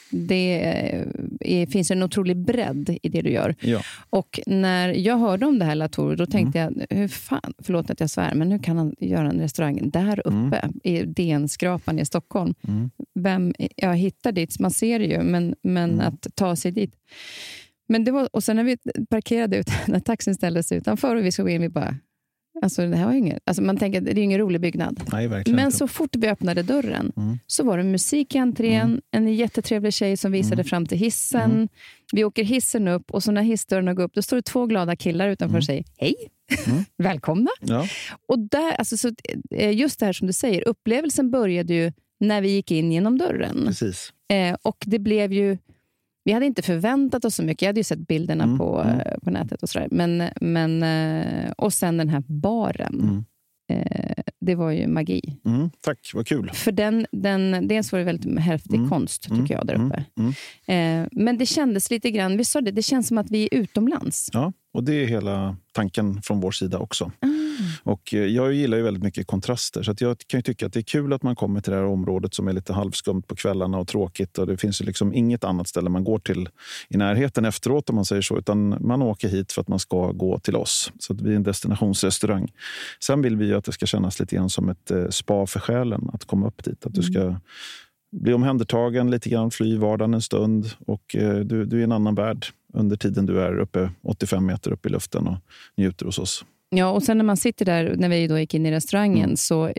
det finns en otrolig bredd i det du gör. Ja. Och när jag hörde om det här Latour, då tänkte jag, förlåt att jag svär, men hur kan han göra en restaurang där uppe i DN-skrapan i Stockholm? Jag hittar dit, man ser det ju, men att ta sig dit. Men det var, och sen när vi parkerade ut, när taxin ställdes utanför och vi såg in, vi bara... Alltså det här var inget, alltså man tänker att det är ingen rolig byggnad. Nej, verkligen men inte. Så fort vi öppnade dörren så var det musik i entrén, en jättetrevlig tjej som visade fram till hissen. Vi åker hissen upp och så när hissdörrarna går upp, då står det 2 glada killar utanför och säger hej, välkomna. Ja. Och där, alltså, så, just det här som du säger, upplevelsen började ju när vi gick in genom dörren. Precis. Och det blev ju, vi hade inte förväntat oss så mycket. Jag hade ju sett bilderna på nätet och sådär. Men och sen den här baren. Det var ju magi. Tack, vad kul. För dels var det väldigt häftig konst, tycker jag, där uppe. Men det kändes lite grann, vi sa det känns som att vi är utomlands. Ja, och det är hela tanken från vår sida också. Och jag gillar ju väldigt mycket kontraster. Så att jag kan ju tycka att det är kul att man kommer till det här området som är lite halvskumt på kvällarna och tråkigt. Och det finns ju liksom inget annat ställe man går till i närheten efteråt, om man säger så. Utan man åker hit för att man ska gå till oss. Så att vi är en destinationsrestaurang. Sen vill vi ju att det ska kännas lite grann som ett spa för själen att komma upp dit. Att du ska bli omhändertagen lite grann, fly vardagen en stund. Och du är i en annan värld under tiden du är uppe 85 meter upp i luften och njuter hos oss. Ja, och sen när man sitter där, när vi då gick in i restaurangen, så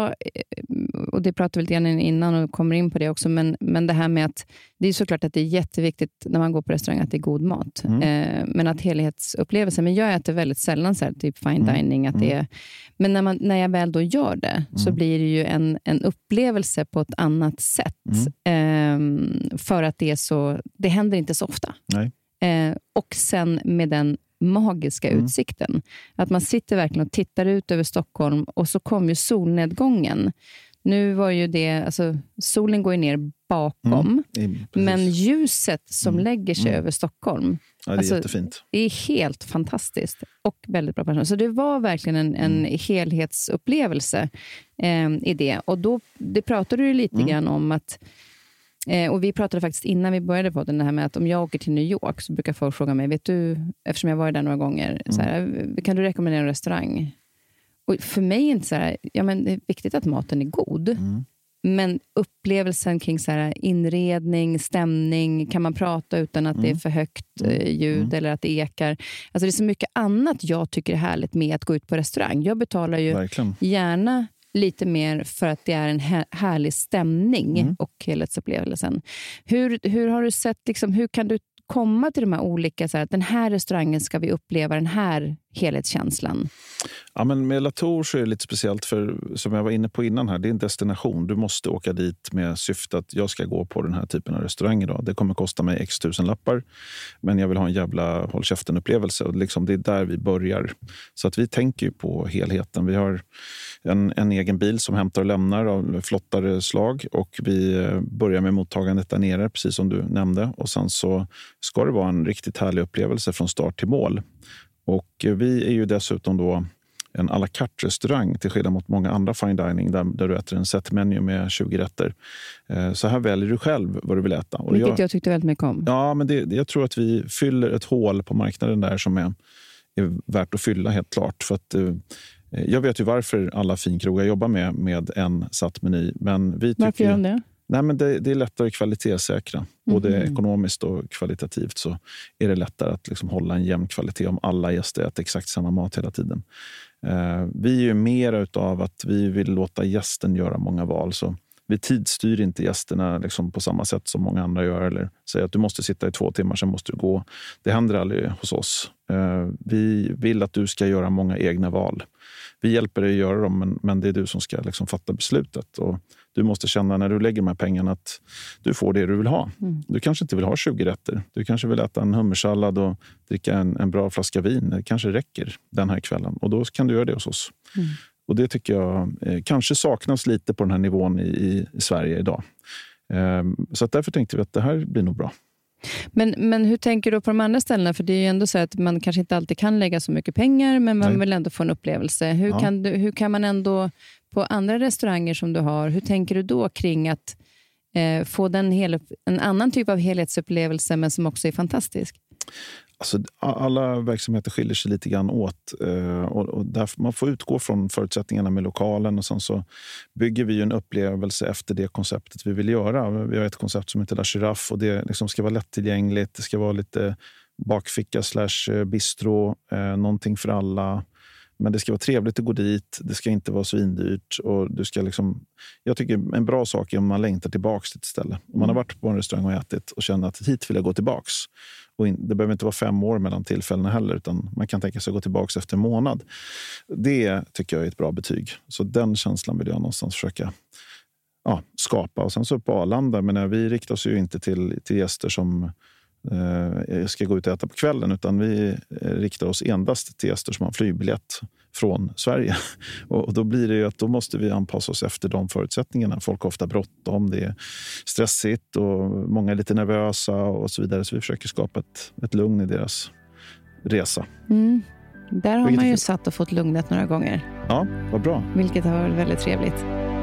och det pratade vi lite grann innan och kommer in på det också, men det här med att det är såklart att det är jätteviktigt när man går på restaurang att det är god mat. Men att helhetsupplevelsen, men jag äter väldigt sällan så här, typ fine dining, att det är, men när jag väl då gör det så blir det ju en upplevelse på ett annat sätt. För att det händer inte så ofta. Nej. Och sen med den magiska utsikten. Att man sitter verkligen och tittar ut över Stockholm och så kom ju solnedgången. Nu var ju det, alltså solen går ju ner bakom, men ljuset som lägger sig över Stockholm. Ja, det är alltså, jättefint. Det är helt fantastiskt och väldigt bra person. Så det var verkligen en helhetsupplevelse i det. Och då, det pratade du lite grann om att och vi pratade faktiskt innan vi började på det här med att om jag åker till New York så brukar folk fråga mig, vet du, eftersom jag var där några gånger, så här, kan du rekommendera en restaurang? Och för mig är inte så här, ja men det är viktigt att maten är god. Men upplevelsen kring så här, inredning, stämning, kan man prata utan att det är för högt ljud eller att det ekar. Alltså det är så mycket annat jag tycker är härligt med att gå ut på restaurang. Jag betalar ju gärna lite mer för att det är en härlig stämning och helhetsupplevelsen. Hur har du sett, liksom, hur kan du komma till de här olika, så här, att den här restaurangen ska vi uppleva den här helhetskänslan? Ja, men med Latour så är det lite speciellt, för som jag var inne på innan här, det är en destination. Du måste åka dit med syfte att jag ska gå på den här typen av restaurang idag. Det kommer kosta mig x 1000 lappar, men jag vill ha en jävla håll käften-upplevelse. Och liksom, det är där vi börjar. Så att vi tänker ju på helheten. Vi har en egen bil som hämtar och lämnar av flottare slag, och vi börjar med mottagandet där nere, precis som du nämnde. Och sen så ska det vara en riktigt härlig upplevelse från start till mål. Och vi är ju dessutom då en à la carte-restaurang, till skillnad mot många andra fine dining där du äter en set-menu med 20 rätter. Så här väljer du själv vad du vill äta. Och vilket jag tyckte väldigt mycket om. Ja, men jag tror att vi fyller ett hål på marknaden där som är värt att fylla, helt klart. För att jag vet ju varför alla finkrogar jobbar med en satt meny. Men vi tycker, varför gör de det? Nej, men det är lättare att kvalitetssäkra. Både ekonomiskt och kvalitativt så är det lättare att liksom hålla en jämn kvalitet om alla gäster äter exakt samma mat hela tiden. Vi är ju mer utav att vi vill låta gästen göra många val. Så vi tidstyr inte gästerna liksom på samma sätt som många andra gör. Eller säger att du måste sitta i 2 timmar, sen måste du gå. Det händer aldrig hos oss. Vi vill att du ska göra många egna val. Vi hjälper dig att göra dem, men det är du som ska liksom fatta beslutet. Och Du måste känna när du lägger de här pengarna att du får det du vill ha. Du kanske inte vill ha 20 rätter. Du kanske vill äta en hummersallad och dricka en bra flaska vin. Det kanske räcker den här kvällen. Och då kan du göra det hos oss. Och det tycker jag kanske saknas lite på den här nivån i Sverige idag. Så att därför tänkte vi att det här blir nog bra. Men hur tänker du på de andra ställena? För det är ju ändå så att man kanske inte alltid kan lägga så mycket pengar, men man vill ändå få en upplevelse. Hur kan man ändå på andra restauranger som du har, hur tänker du då kring att få en annan typ av helhetsupplevelse men som också är fantastisk? Alltså, alla verksamheter skiljer sig lite grann åt och därför man får utgå från förutsättningarna med lokalen och sen så bygger vi en upplevelse efter det konceptet vi vill göra. Vi har ett koncept som heter La Giraffe och det liksom ska vara lättillgängligt, det ska vara lite bakficka / bistro, någonting för alla. Men det ska vara trevligt att gå dit, det ska inte vara svindyrt och du ska liksom, jag tycker en bra sak är om man längtar tillbaks till ett ställe. Om man har varit på en restaurang och ätit och känner att hit vill jag gå tillbaks. Och det behöver inte vara 5 år mellan tillfällena heller utan man kan tänka sig att gå tillbaks efter en månad. Det tycker jag är ett bra betyg. Så den känslan vill jag någonstans försöka skapa. Och sen så på Arlanda, men vi riktar oss ju inte till gäster som ska gå ut och äta på kvällen utan vi riktar oss endast till gäster som har flygbiljett från Sverige. Och då blir det ju att då måste vi anpassa oss efter de förutsättningarna. Folk har ofta bråttom, det är stressigt och många är lite nervösa och så vidare. Så vi försöker skapa ett lugn i deras resa. Där har man ju satt och fått lugnet några gånger. Ja, vad bra. Vilket har varit väldigt trevligt.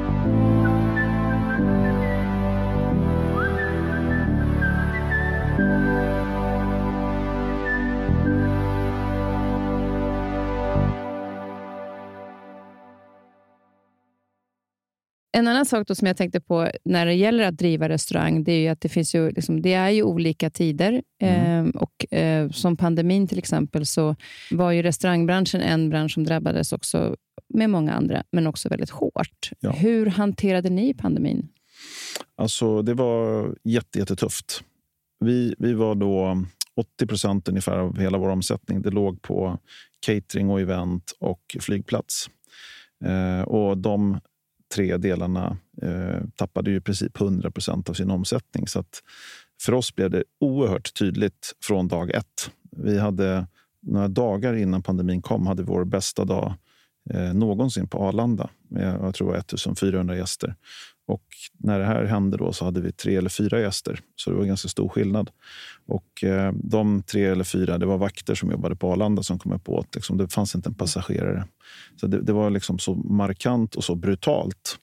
En annan sak då som jag tänkte på när det gäller att driva restaurang, det är ju att det finns ju liksom, det är ju olika tider och som pandemin till exempel så var ju restaurangbranschen en bransch som drabbades också med många andra men också väldigt hårt. Ja. Hur hanterade ni pandemin? Alltså det var jättetufft. Vi var då 80% ungefär av hela vår omsättning. Det låg på catering och event och flygplats. Och de 3 delarna tappade ju i princip 100% av sin omsättning. Så att för oss blev det oerhört tydligt från dag 1. Vi hade några dagar innan pandemin kom hade vår bästa dag någonsin på Arlanda. Jag tror det var 1400 gäster. Och när det här hände då så hade vi 3 eller 4 gäster. Så det var ganska stor skillnad. Och de 3 eller 4, det var vakter som jobbade på Arlanda som kom upp åt. Liksom, det fanns inte en passagerare. Så det var liksom så markant och så brutalt.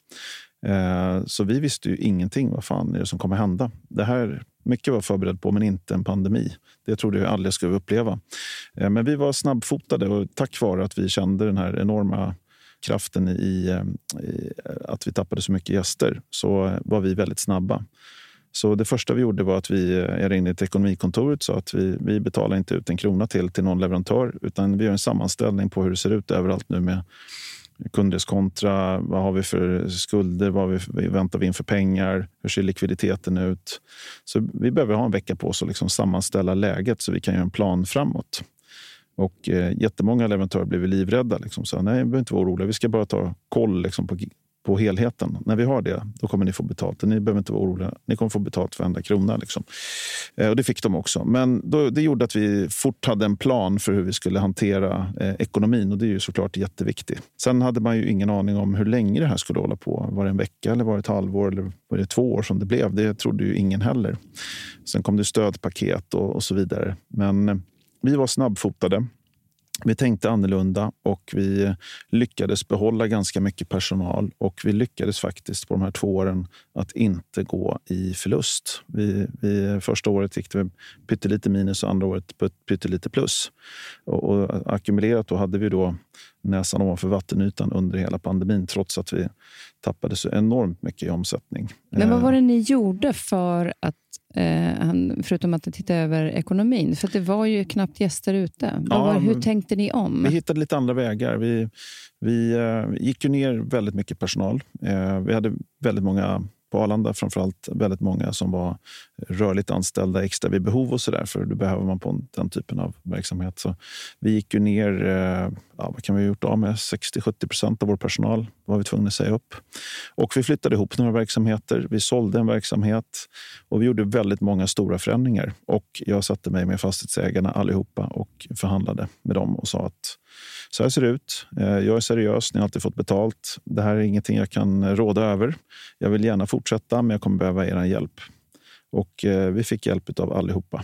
Så vi visste ju ingenting. Vad fan är det som kommer hända? Det här, mycket var förberedd på men inte en pandemi. Det trodde jag aldrig skulle uppleva. Men vi var snabbfotade och tack vare att vi kände den här enorma kraften i att vi tappade så mycket gäster så var vi väldigt snabba. Så det första vi gjorde var att jag ringde till ekonomikontoret så att vi betalar inte ut en krona till någon leverantör utan vi gör en sammanställning på hur det ser ut överallt nu med kundreskontra, vad har vi för skulder, vad väntar vi in för pengar, hur ser likviditeten ut. Så vi behöver ha en vecka på oss att liksom sammanställa läget så vi kan göra en plan framåt. Och jättemånga leverantörer blev livrädda. Liksom, så nej, vi behöver inte vara oroliga. Vi ska bara ta koll liksom, på helheten. När vi har det, då kommer ni få betalt. Ni behöver inte vara oroliga. Ni kommer få betalt för varenda krona. Liksom. Och det fick de också. Men det gjorde att vi fort hade en plan för hur vi skulle hantera ekonomin. Och det är ju såklart jätteviktigt. Sen hade man ju ingen aning om hur länge det här skulle hålla på. Var det en vecka eller var det ett halvår eller var det 2 år som det blev? Det trodde ju ingen heller. Sen kom det stödpaket och så vidare. Men vi var snabbfotade. Vi tänkte annorlunda och vi lyckades behålla ganska mycket personal och vi lyckades faktiskt på de här 2 åren att inte gå i förlust. Första året gick det pyttelite minus och andra året pyttelite plus. Och ackumulerat då hade vi då näsan ovanför vattenytan under hela pandemin trots att vi tappade så enormt mycket i omsättning. Men vad var det ni gjorde för att förutom att titta över ekonomin? För det var ju knappt gäster ute. Hur tänkte ni om? Vi hittade lite andra vägar. Vi gick ju ner väldigt mycket personal. Vi hade väldigt många på Arlanda, framförallt väldigt många som var rörligt anställda extra vid behov och sådär, för det behöver man på den typen av verksamhet. Så vi gick ju ner, vad kan vi ha gjort av med 60-70% av vår personal var vi tvungna att säga upp. Och vi flyttade ihop några verksamheter, vi sålde en verksamhet och vi gjorde väldigt många stora förändringar. Och jag satte mig med fastighetsägarna allihopa och förhandlade med dem och sa att så här ser det ut. Jag är seriös, ni har alltid fått betalt. Det här är ingenting jag kan råda över. Jag vill gärna fortsätta, men jag kommer behöva er hjälp. Och vi fick hjälp av allihopa.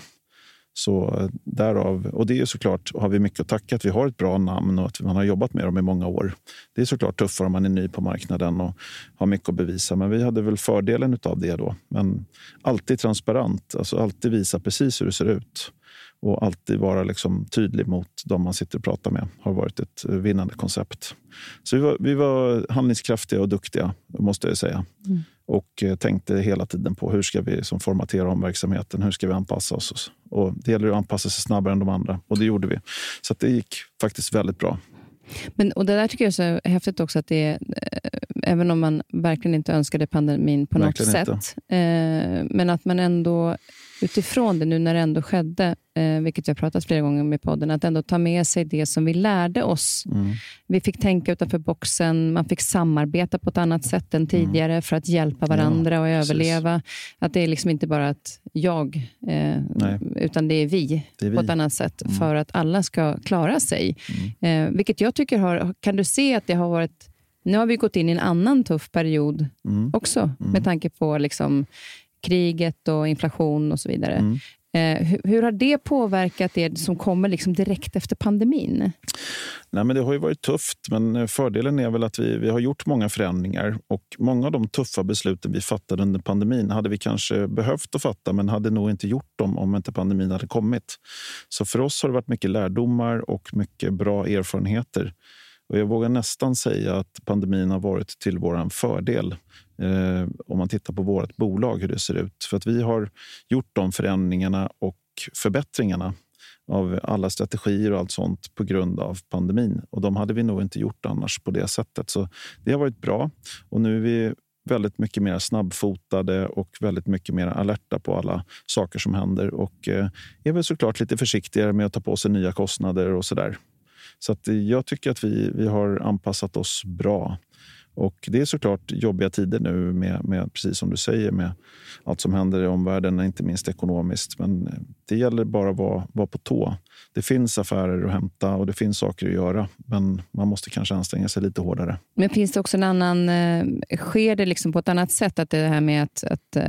Så därav, och det är såklart, har vi mycket att tacka att vi har ett bra namn och att man har jobbat med dem i många år. Det är såklart tuffare om man är ny på marknaden och har mycket att bevisa. Men vi hade väl fördelen av det då. Men alltid transparent, alltså alltid visa precis hur det ser ut. Och alltid vara liksom tydlig mot de man sitter och pratar med har varit ett vinnande koncept. Så vi var handlingskraftiga och duktiga, måste jag säga. Mm. Och tänkte hela tiden på hur ska vi som formatera om verksamheten, hur ska vi anpassa oss. Och det gäller att anpassa sig snabbare än de andra. Och det gjorde vi. Så att det gick faktiskt väldigt bra. Och det där tycker jag är så häftigt också att det är, även om man verkligen inte önskade pandemin på verkligen något sätt. Men att man ändå utifrån det nu när det ändå skedde, vilket vi har pratat flera gånger med podden, att ändå ta med sig det som vi lärde oss. Mm. Vi fick tänka utanför boxen, man fick samarbeta på ett annat sätt än tidigare för att hjälpa varandra och överleva. Att det är liksom inte bara att jag, utan det är vi på ett annat sätt för att alla ska klara sig. Vilket jag tycker kan du se att det har varit, nu har vi gått in i en annan tuff period också med tanke på liksom kriget och inflation och så vidare. Hur har det påverkat det som kommer liksom direkt efter pandemin? Nej, men det har ju varit tufft, men fördelen är väl att vi har gjort många förändringar och många av de tuffa besluten vi fattade under pandemin hade vi kanske behövt att fatta, men hade nog inte gjort dem om inte pandemin hade kommit. Så för oss har det varit mycket lärdomar och mycket bra erfarenheter. Och jag vågar nästan säga att pandemin har varit till våran fördel om man tittar på vårt bolag, hur det ser ut. För att vi har gjort de förändringarna och förbättringarna av alla strategier och allt sånt på grund av pandemin. Och de hade vi nog inte gjort annars på det sättet. Så det har varit bra. Och nu är vi väldigt mycket mer snabbfotade och väldigt mycket mer alerta på alla saker som händer. Och är väl såklart lite försiktigare med att ta på sig nya kostnader och sådär. Så att jag tycker att vi har anpassat oss bra. Och det är såklart jobbiga tider nu med precis som du säger, med allt som händer i omvärlden, inte minst ekonomiskt. Men det gäller bara att vara på tå. Det finns affärer att hämta och det finns saker att göra. Men man måste kanske anstränga sig lite hårdare. Men finns det också en annan, sker det liksom på ett annat sätt att det här med att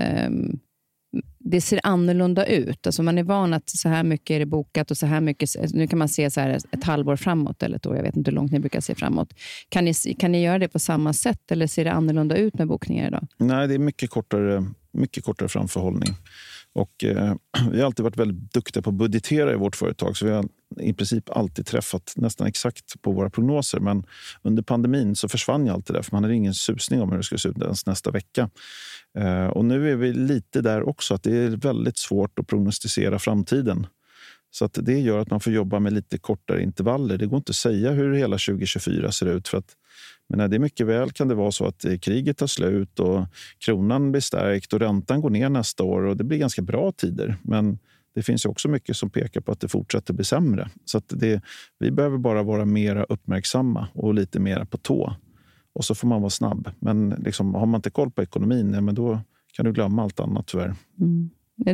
det ser annorlunda ut. Alltså man är van att så här mycket är det bokat och så här mycket, nu kan man se så här ett halvår framåt eller ett år, jag vet inte hur långt ni brukar se framåt. Kan ni göra det på samma sätt eller ser det annorlunda ut med bokningar idag? Nej, det är mycket kortare framförhållning. Och vi har alltid varit väldigt duktiga på att budgetera i vårt företag, så vi har i princip alltid träffat nästan exakt på våra prognoser. Men under pandemin så försvann ju allt det där, för man hade ingen susning om hur det skulle se ut ens nästa vecka. Och nu är vi lite där också, att det är väldigt svårt att prognostisera framtiden. Så att det gör att man får jobba med lite kortare intervaller. Det går inte att säga hur hela 2024 ser ut, för att men det är mycket väl kan det vara så att kriget tar slut och kronan blir stärkt och räntan går ner nästa år och det blir ganska bra tider. Men det finns ju också mycket som pekar på att det fortsätter bli sämre. Så att vi behöver bara vara mer uppmärksamma och lite mer på tå. Och så får man vara snabb. Men liksom, har man inte koll på ekonomin, men då kan du glömma allt annat tyvärr. Mm.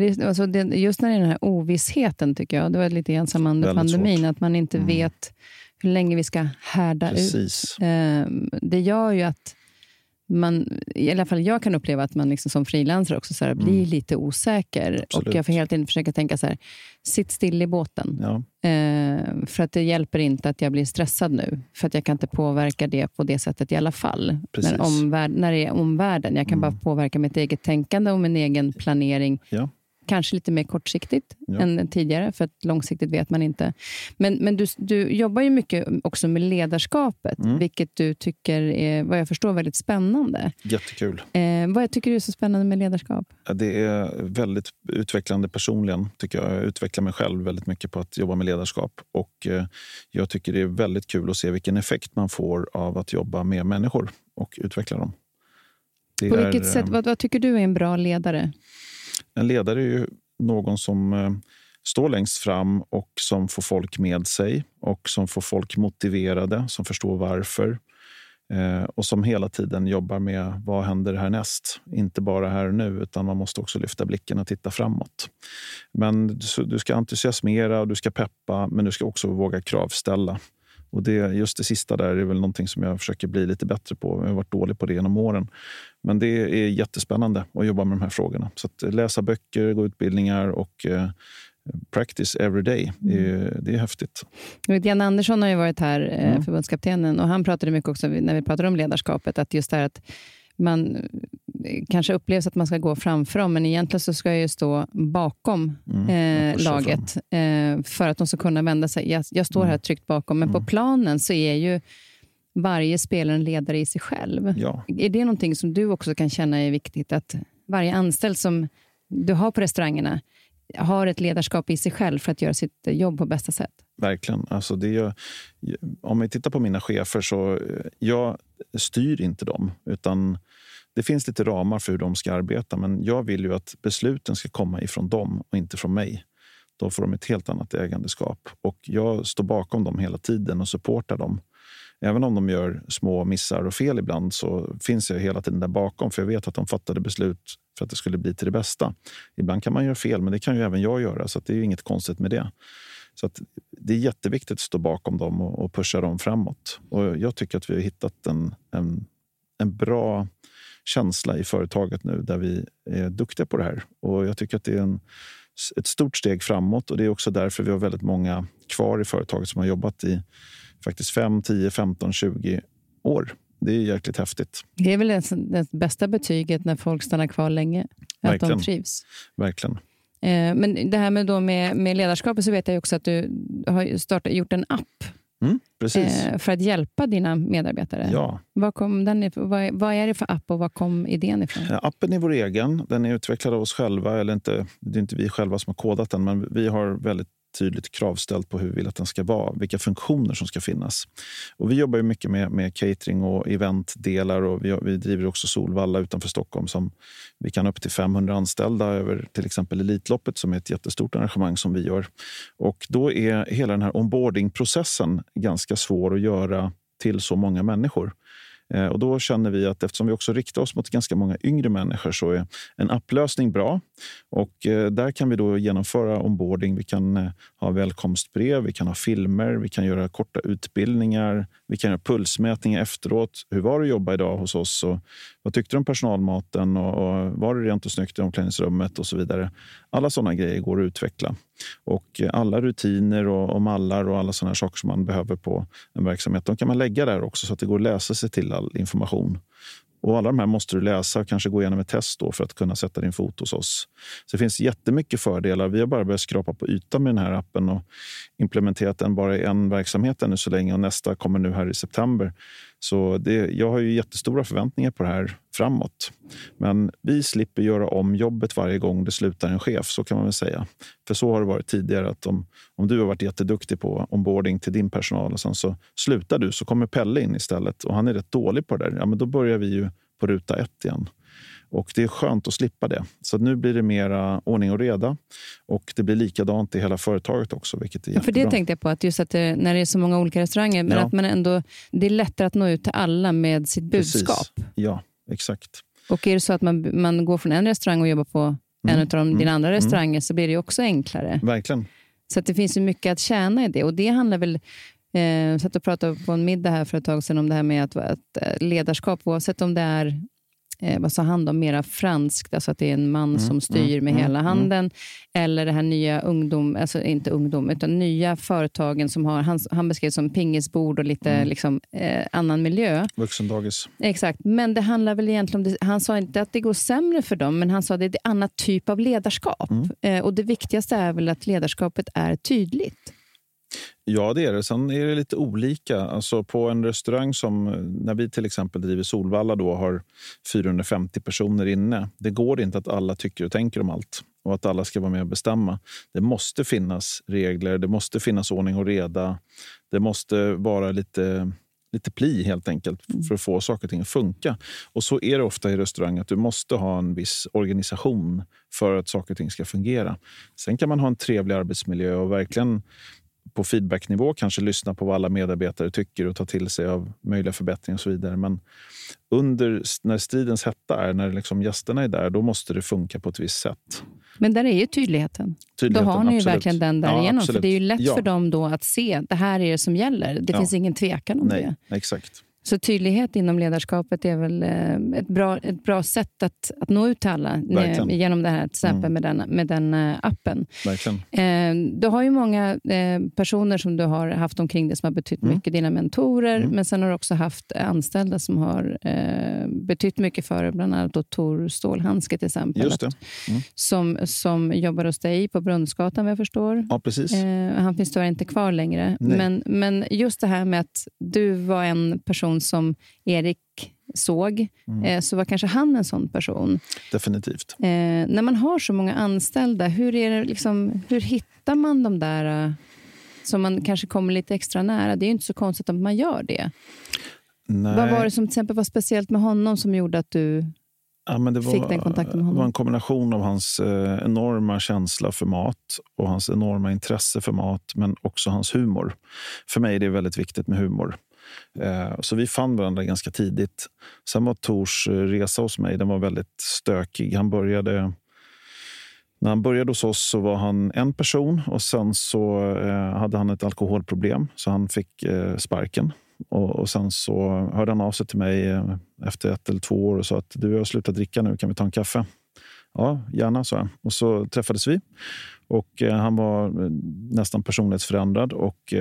Just när det är den här ovissheten tycker jag, det var lite ensam under pandemin, svårt. Att man inte vet hur länge vi ska härda Precis. ut. Det gör ju att man, i alla fall jag kan uppleva att man liksom som frilansare också så här, blir lite osäker. Absolut. Och jag får helt enkelt försöka tänka så här, sitt still i båten. Ja. För att det hjälper inte att jag blir stressad nu. För att jag kan inte påverka det på det sättet i alla fall. När det är omvärlden. Jag kan bara påverka mitt eget tänkande och min egen planering. Ja. Kanske lite mer kortsiktigt än tidigare, för att långsiktigt vet man inte. Men du jobbar ju mycket också med ledarskapet, vilket du tycker är, vad jag förstår, väldigt spännande. Jättekul. Vad tycker du är så spännande med ledarskap? Det är väldigt utvecklande personligen, tycker jag. Jag utvecklar mig själv väldigt mycket på att jobba med ledarskap. Och jag tycker det är väldigt kul att se vilken effekt man får av att jobba med människor och utveckla dem. På vilket sätt, vad tycker du är en bra ledare? En ledare är ju någon som står längst fram och som får folk med sig och som får folk motiverade, som förstår varför. Och som hela tiden jobbar med vad händer härnäst. Inte bara här och nu, utan man måste också lyfta blicken och titta framåt. Men du ska entusiasmera och du ska peppa, men du ska också våga kravställa. Och just det sista där är väl någonting som jag försöker bli lite bättre på. Jag har varit dålig på det genom åren. Men det är jättespännande att jobba med de här frågorna. Så att läsa böcker, gå utbildningar och practice every day. Det är häftigt. Jan Andersson har ju varit här, förbundskaptenen, och han pratade mycket också när vi pratade om ledarskapet, att just det här att man kanske upplevs att man ska gå framför dem, men egentligen så ska jag ju stå bakom laget för att de ska kunna vända sig. Jag står här tryckt bakom, men på planen så är ju varje spelare en ledare i sig själv. Ja. Är det någonting som du också kan känna är viktigt, att varje anställd som du har på restaurangerna har ett ledarskap i sig själv för att göra sitt jobb på bästa sätt? Verkligen. Alltså om vi tittar på mina chefer så jag styr inte dem, utan det finns lite ramar för hur de ska arbeta, men jag vill ju att besluten ska komma ifrån dem och inte från mig. Då får de ett helt annat ägandeskap och jag står bakom dem hela tiden och supportar dem. Även om de gör små missar och fel ibland så finns jag hela tiden där bakom, för jag vet att de fattade beslut för att det skulle bli till det bästa. Ibland kan man göra fel, men det kan ju även jag göra, så att det är ju inget konstigt med det. Så att det är jätteviktigt att stå bakom dem och pusha dem framåt. Och jag tycker att vi har hittat en bra känsla i företaget nu där vi är duktiga på det här. Och jag tycker att det är ett stort steg framåt, och det är också därför vi har väldigt många kvar i företaget som har jobbat i faktiskt 5, 10, 15, 20 år. Det är jäkligt häftigt. Det är väl det bästa betyget när folk stannar kvar länge. Verkligen. Att de trivs. Verkligen. Men det här med ledarskapet, så vet jag också att du har gjort en app. Precis. För att hjälpa dina medarbetare. Ja. Vad är det för app och var kom idén ifrån? Appen är vår egen. Den är utvecklad av oss själva. Eller inte, det är inte vi själva som har kodat den, men vi har väldigt tydligt kravställt på hur vi vill att den ska vara, vilka funktioner som ska finnas. Och vi jobbar ju mycket med catering och eventdelar, och vi driver också Solvalla utanför Stockholm som vi kan upp till 500 anställda över till exempel Elitloppet, som är ett jättestort arrangemang som vi gör. Och då är hela den här onboardingprocessen ganska svår att göra till så många människor. Och då känner vi att eftersom vi också riktar oss mot ganska många yngre människor så är en applösning bra. Och där kan vi då genomföra onboarding. Vi kan ha välkomstbrev, vi kan ha filmer, vi kan göra korta utbildningar, vi kan göra pulsmätningar efteråt. Hur var det att jobba idag hos oss? Och vad tyckte du om personalmaten? Och var det rent och snyggt i omklädningsrummet och så vidare? Alla sådana grejer går att utveckla. Och alla rutiner och mallar och alla sådana här saker som man behöver på en verksamhet, de kan man lägga där också så att det går att läsa sig till all information. Och alla de här måste du läsa och kanske gå igenom ett test då för att kunna sätta din fot hos oss. Så det finns jättemycket fördelar. Vi har bara börjat skrapa på ytan med den här appen och implementerat den bara i en verksamhet ännu så länge, och nästa kommer nu här i september. Så jag har ju jättestora förväntningar på det här framåt. Men vi slipper göra om jobbet varje gång det slutar en chef, så kan man väl säga. För så har det varit tidigare, att om du har varit jätteduktig på onboarding till din personal och sen så slutar du, så kommer Pelle in istället och han är rätt dålig på det där. Ja, men då börjar vi ju på ruta 1 igen. Och det är skönt att slippa det. Så nu blir det mera ordning och reda. Och det blir likadant i hela företaget också, vilket är jättebra. För det tänkte jag på, att just att när det är så många olika restauranger, men att man ändå, det är lättare att nå ut till alla med sitt budskap. Precis. Ja, exakt. Och är det så att man går från en dsaurang och jobbar på en av dina andra restauranger, så blir det också enklare. Verkligen. Så att det finns ju mycket att tjäna i det. Och det handlar väl, så att jag pratade på en middag här för ett tag sedan om det här med att ledarskap, oavsett om det är vad sa han då, mera franskt, alltså att det är en man som styr med hela handen, eller det här nya inte ungdom, utan nya företagen som har, han beskrev som pingisbord och lite liksom, annan miljö. Vuxendagis. Exakt, men det handlar väl egentligen om det, han sa inte att det går sämre för dem, men han sa att det är en annan typ av ledarskap. Och det viktigaste är väl att ledarskapet är tydligt. Ja, det är det. Sen är det lite olika. Alltså på en restaurang som, när vi till exempel driver Solvalla då, har 450 personer inne. Det går inte att alla tycker och tänker om allt och att alla ska vara med och bestämma. Det måste finnas regler, det måste finnas ordning och reda. Det måste vara lite pli helt enkelt för att få saker och ting att funka. Och så är det ofta i restaurang, att du måste ha en viss organisation för att saker och ting ska fungera. Sen kan man ha en trevlig arbetsmiljö och verkligen på feedbacknivå kanske lyssna på vad alla medarbetare tycker och ta till sig av möjliga förbättringar och så vidare. Men när stridens hetta är, när liksom gästerna är där, då måste det funka på ett visst sätt. Men där är ju tydligheten. Då har ni ju verkligen den där igenom. Absolut. För det är ju lätt för dem då att se, det här är det som gäller. Det finns ingen tvekan om det. Exakt. Så tydlighet inom ledarskapet är väl ett bra sätt att nå ut till alla genom det här, till exempel med den appen. Verkligen. Du har ju många personer som du har haft omkring dig som har betytt mycket, dina mentorer, men sen har du också haft anställda som har betytt mycket för dig, bland annat då Tor Stålhandske till exempel. Just det. Som jobbar hos dig på Brunnsgatan, vad jag förstår. Ja, precis. Han finns tyvärr inte kvar längre. Men just det här med att du var en person som Erik såg, så var kanske han en sån person. Definitivt. När man har så många anställda, hur hittar man de där som man kanske kommer lite extra nära? Det är ju inte så konstigt att man gör det. Nej. Vad var det som till exempel var speciellt med honom som gjorde att du fick den kontakten med honom? Det var en kombination av hans enorma känsla för mat och hans enorma intresse för mat, men också hans humor. För mig är det väldigt viktigt med humor. Så vi fann varandra ganska tidigt. Sen var Tors resa hos mig, den var väldigt stökig. När han började hos oss så var han en person och sen så hade han ett alkoholproblem så han fick sparken. Och sen så hörde han av sig till mig efter 1 eller 2 år och sa att du har slutat dricka nu, kan vi ta en kaffe? Ja, gärna, sa jag. Och så träffades vi och han var nästan personlighetsförändrad och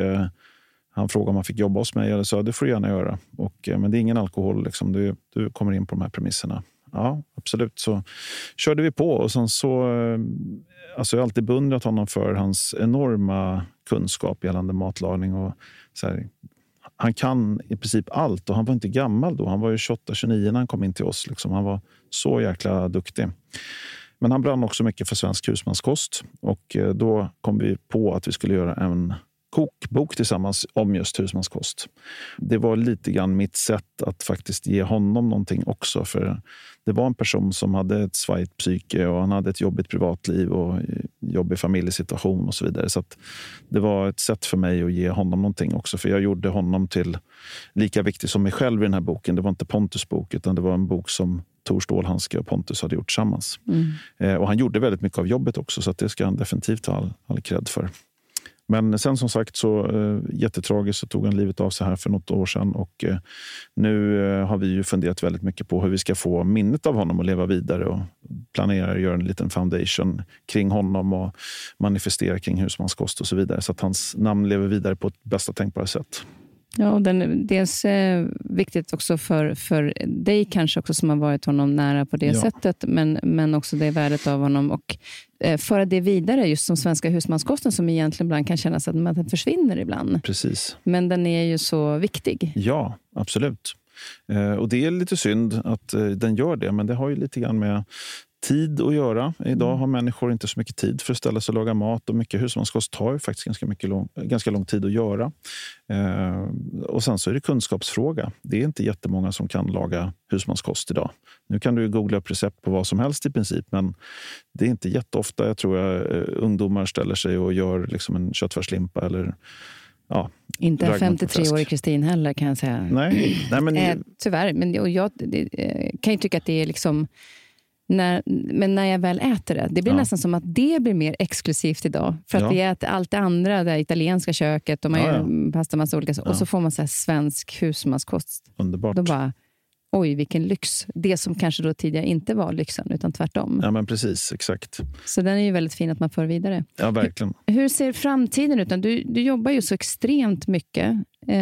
han frågade om han fick jobba hos mig. Jag sa, det får du gärna göra. Men det är ingen alkohol. Liksom. Du kommer in på de här premisserna. Ja, absolut. Så körde vi på. Och sen så... Alltså jag har alltid beundrat honom för hans enorma kunskap gällande matlagning. Och så här, han kan i princip allt. Och han var inte gammal då. Han var ju 28-29 när han kom in till oss. Liksom. Han var så jäkla duktig. Men han brann också mycket för svensk husmanskost. Och då kom vi på att vi skulle göra en kokbok tillsammans om just husmanskost. Det var lite grann mitt sätt att faktiskt ge honom någonting också. För det var en person som hade ett svajigt psyke och han hade ett jobbigt privatliv och jobbig familjesituation och så vidare. Så att det var ett sätt för mig att ge honom någonting också. För jag gjorde honom till lika viktig som mig själv i den här boken. Det var inte Pontus bok utan det var en bok som Tor Stålhandske och Pontus hade gjort tillsammans. Och han gjorde väldigt mycket av jobbet också så att det ska han definitivt ha all cred för. Men sen som sagt så jättetragiskt så tog han livet av sig här för något år sedan och nu har vi ju funderat väldigt mycket på hur vi ska få minnet av honom att leva vidare och planerar att göra en liten foundation kring honom och manifestera kring husmanskost och så vidare så att hans namn lever vidare på ett bästa tänkbara sätt. Ja, och dels viktigt också för dig kanske också som har varit honom nära på det sättet, men också det värdet av honom och föra det vidare just som svenska husmanskosten som egentligen ibland kan kännas att den försvinner ibland. Precis. Men den är ju så viktig. Ja, absolut. Och det är lite synd att den gör det, men det har ju lite grann med tid att göra. Idag har människor inte så mycket tid för att ställa sig och laga mat och mycket husmanskost tar ju faktiskt ganska lång tid att göra. Och sen så är det kunskapsfråga. Det är inte jättemånga som kan laga husmanskost idag. Nu kan du googla upp recept på vad som helst i princip, men det är inte jätteofta jag tror ungdomar ställer sig och gör liksom en köttfärslimpa eller inte en 53-årig Kristin heller kan jag säga. Nej men tyvärr, men jag kan ju tycka att det är liksom men när jag väl äter det blir nästan som att det blir mer exklusivt idag. För att vi äter allt det andra, det italienska köket och man gör pasta massa olika och så får man så här svensk husmanskost. Underbart. Då bara, oj vilken lyx. Det som kanske då tidigare inte var lyxen utan tvärtom. Ja men precis, exakt. Så den är ju väldigt fin att man för vidare. Ja verkligen. Hur ser framtiden ut? Du jobbar ju så extremt mycket.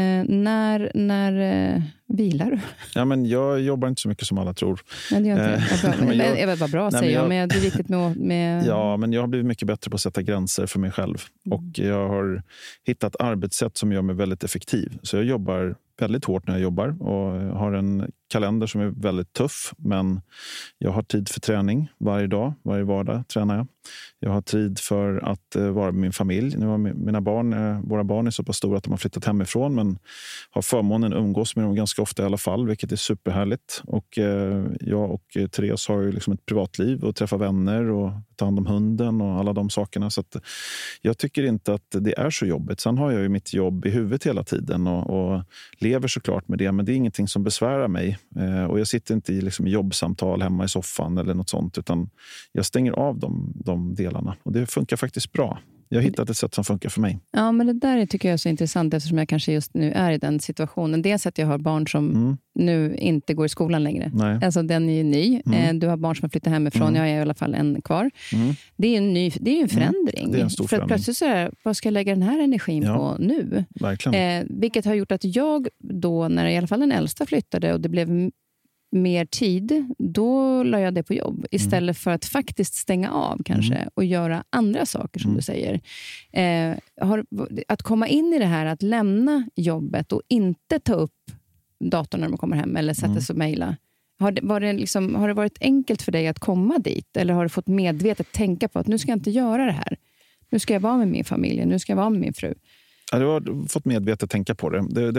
När vilar du? Ja, men jag jobbar inte så mycket som alla tror. Nej, det gör inte. Vad bra säger jag. Men det är viktigt med... Ja, men jag har blivit mycket bättre på att sätta gränser för mig själv. Och jag har hittat arbetssätt som gör mig väldigt effektiv. Så jag jobbar väldigt hårt när jag jobbar och har en kalender som är väldigt tuff, men jag har tid för träning varje dag, varje vardag tränar jag. Jag har tid för att vara med min familj. Nu har våra barn är så pass stora att de har flyttat hemifrån, men har förmånen att umgås med dem ganska ofta i alla fall, vilket är superhärligt. Och jag och Therese har ju liksom ett privatliv och träffar vänner och ta hand om hunden och alla de sakerna. Så att jag tycker inte att det är så jobbigt. Sen har jag ju mitt jobb i huvudet hela tiden och lever såklart med det. Men det är ingenting som besvärar mig. Och jag sitter inte i liksom jobbsamtal hemma i soffan eller något sånt. Utan jag stänger av de delarna. Och det funkar faktiskt bra. Jag har hittat ett sätt som funkar för mig. Ja, men det där tycker jag är så intressant eftersom jag kanske just nu är i den situationen. Dels att jag har barn som nu inte går i skolan längre. Nej. Alltså den är ju ny. Du har barn som har flyttat hemifrån. Jag är i alla fall en kvar. Det är ju en förändring. Det är en stor förändring. Plötsligt så är vad ska jag lägga den här energin på nu? Verkligen. Vilket har gjort att jag då, när i alla fall den äldsta flyttade och det blev mer tid, då la jag det på jobb istället för att faktiskt stänga av kanske och göra andra saker som du säger. Att komma in i det här, att lämna jobbet och inte ta upp datorn när man kommer hem eller sätta sig och mejla. Har det varit enkelt för dig att komma dit eller har du fått medvetet tänka på att nu ska jag inte göra det här. Nu ska jag vara med min familj, nu ska jag vara med min fru. Ja, du har fått medvetet tänka på det.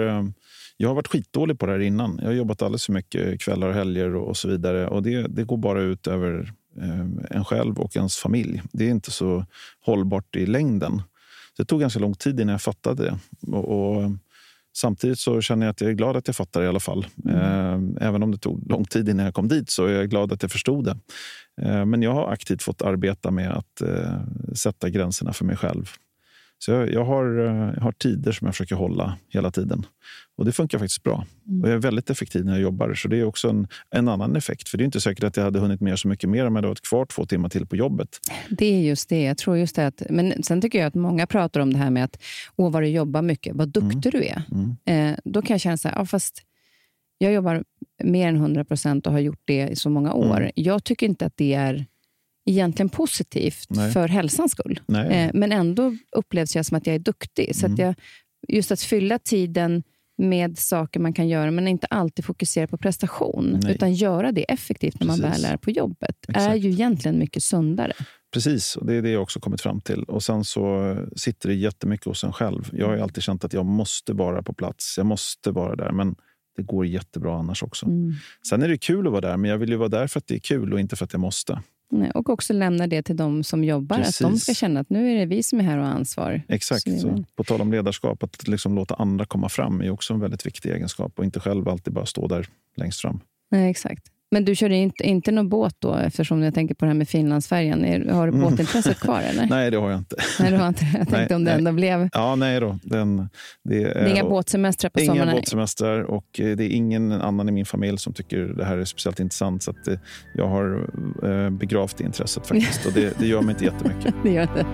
Jag har varit skitdålig på det här innan. Jag har jobbat alldeles för mycket kvällar och helger och så vidare. Och det går bara ut över en själv och ens familj. Det är inte så hållbart i längden. Så det tog ganska lång tid innan jag fattade det. Och samtidigt så känner jag att jag är glad att jag fattar det i alla fall. Även om det tog lång tid innan jag kom dit så är jag glad att jag förstod det. Men jag har aktivt fått arbeta med att sätta gränserna för mig själv. Så jag har tider som jag försöker hålla hela tiden. Och det funkar faktiskt bra. Och jag är väldigt effektiv när jag jobbar. Så det är också en annan effekt. För det är inte säkert att jag hade hunnit med så mycket mer om jag hade varit kvar 2 timmar till på jobbet. Det är just det. Jag tror just det. Men sen tycker jag att många pratar om det här med att vad du jobbar mycket, vad duktig du är. Då kan jag känna så här, fast jag jobbar mer än 100% och har gjort det i så många år. Jag tycker inte att det är egentligen positivt för hälsans skull. Men ändå upplevs jag som att jag är duktig. Så att just att fylla tiden med saker man kan göra men inte alltid fokusera på prestation utan göra det effektivt när man väl är på jobbet är ju egentligen mycket sundare. Precis, och det är det jag också kommit fram till. Och sen så sitter det jättemycket hos en själv. Jag har ju alltid känt att jag måste vara på plats. Jag måste vara där, men det går jättebra annars också. Sen är det kul att vara där, men jag vill ju vara där för att det är kul och inte för att jag måste. Nej, och också lämna det till de som jobbar. Precis. Att de ska känna att nu är det vi som är här och har ansvar. Exakt. Så på tal om ledarskap, att liksom låta andra komma fram är också en väldigt viktig egenskap. Och inte själv alltid bara stå där längst fram. Nej, exakt. Men du kör inte någon båt då, eftersom jag tänker på det här med Finlandsfärjan. Har du båtintresset kvar eller? Nej, det har jag inte. Nej, du har inte. Jag tänkte om det ändå blev... Ja, nej då. Det är inga båtsemestrar på sommaren? Inga båtsemestrar och det är ingen annan i min familj som tycker det här är speciellt intressant. Så att jag har begravt det intresset faktiskt. Och det gör mig inte jättemycket. Det gör det.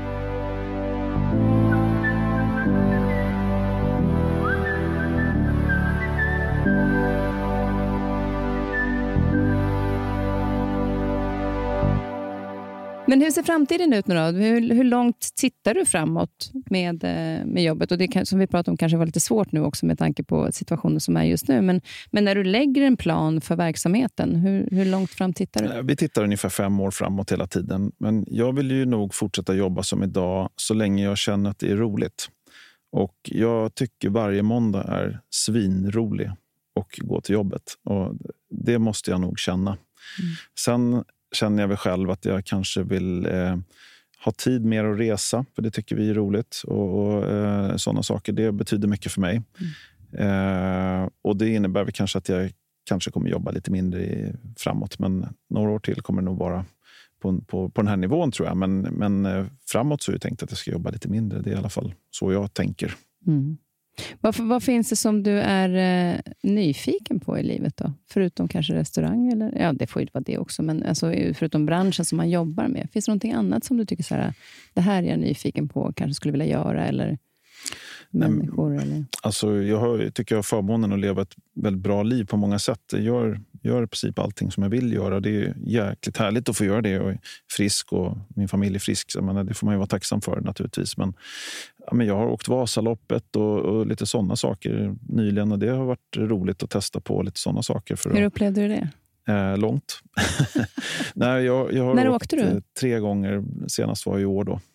Men hur ser framtiden ut nu då? Hur långt tittar du framåt med jobbet? Och det kan, som vi pratade om kanske var lite svårt nu också med tanke på situationen som är just nu. Men när du lägger en plan för verksamheten, hur långt fram tittar du? Vi tittar ungefär 5 år framåt hela tiden. Men jag vill ju nog fortsätta jobba som idag så länge jag känner att det är roligt. Och jag tycker varje måndag är svinrolig och gå till jobbet. Och det måste jag nog känna. Sen känner jag väl själv att jag kanske vill ha tid mer att resa. För det tycker vi är roligt. Och sådana saker, det betyder mycket för mig. Och det innebär väl kanske att jag kanske kommer jobba lite mindre framåt. Men några år till kommer det nog vara på den här nivån tror jag. Men framåt så är det tänkt att jag ska jobba lite mindre. Det är i alla fall så jag tänker. Vad finns det som du är nyfiken på i livet då? Förutom kanske restaurang eller? Ja, det får ju vara det också. Men alltså, förutom branschen som man jobbar med. Finns det någonting annat som du tycker så här, det här är jag nyfiken på, kanske skulle vilja göra eller människor? Eller? Alltså tycker jag har förmånen att leva ett väldigt bra liv på många sätt. Jag gör i princip allting som jag vill göra. Det är jäkligt härligt att få göra det. Jag är frisk och min familj är frisk. Så det får man ju vara tacksam för naturligtvis. Men jag har åkt Vasaloppet och lite sådana saker nyligen. Och det har varit roligt att testa på lite sådana saker. Hur upplevde du det? Långt. Nej, jag har När åkte du? 3 gånger. Senast var i år då.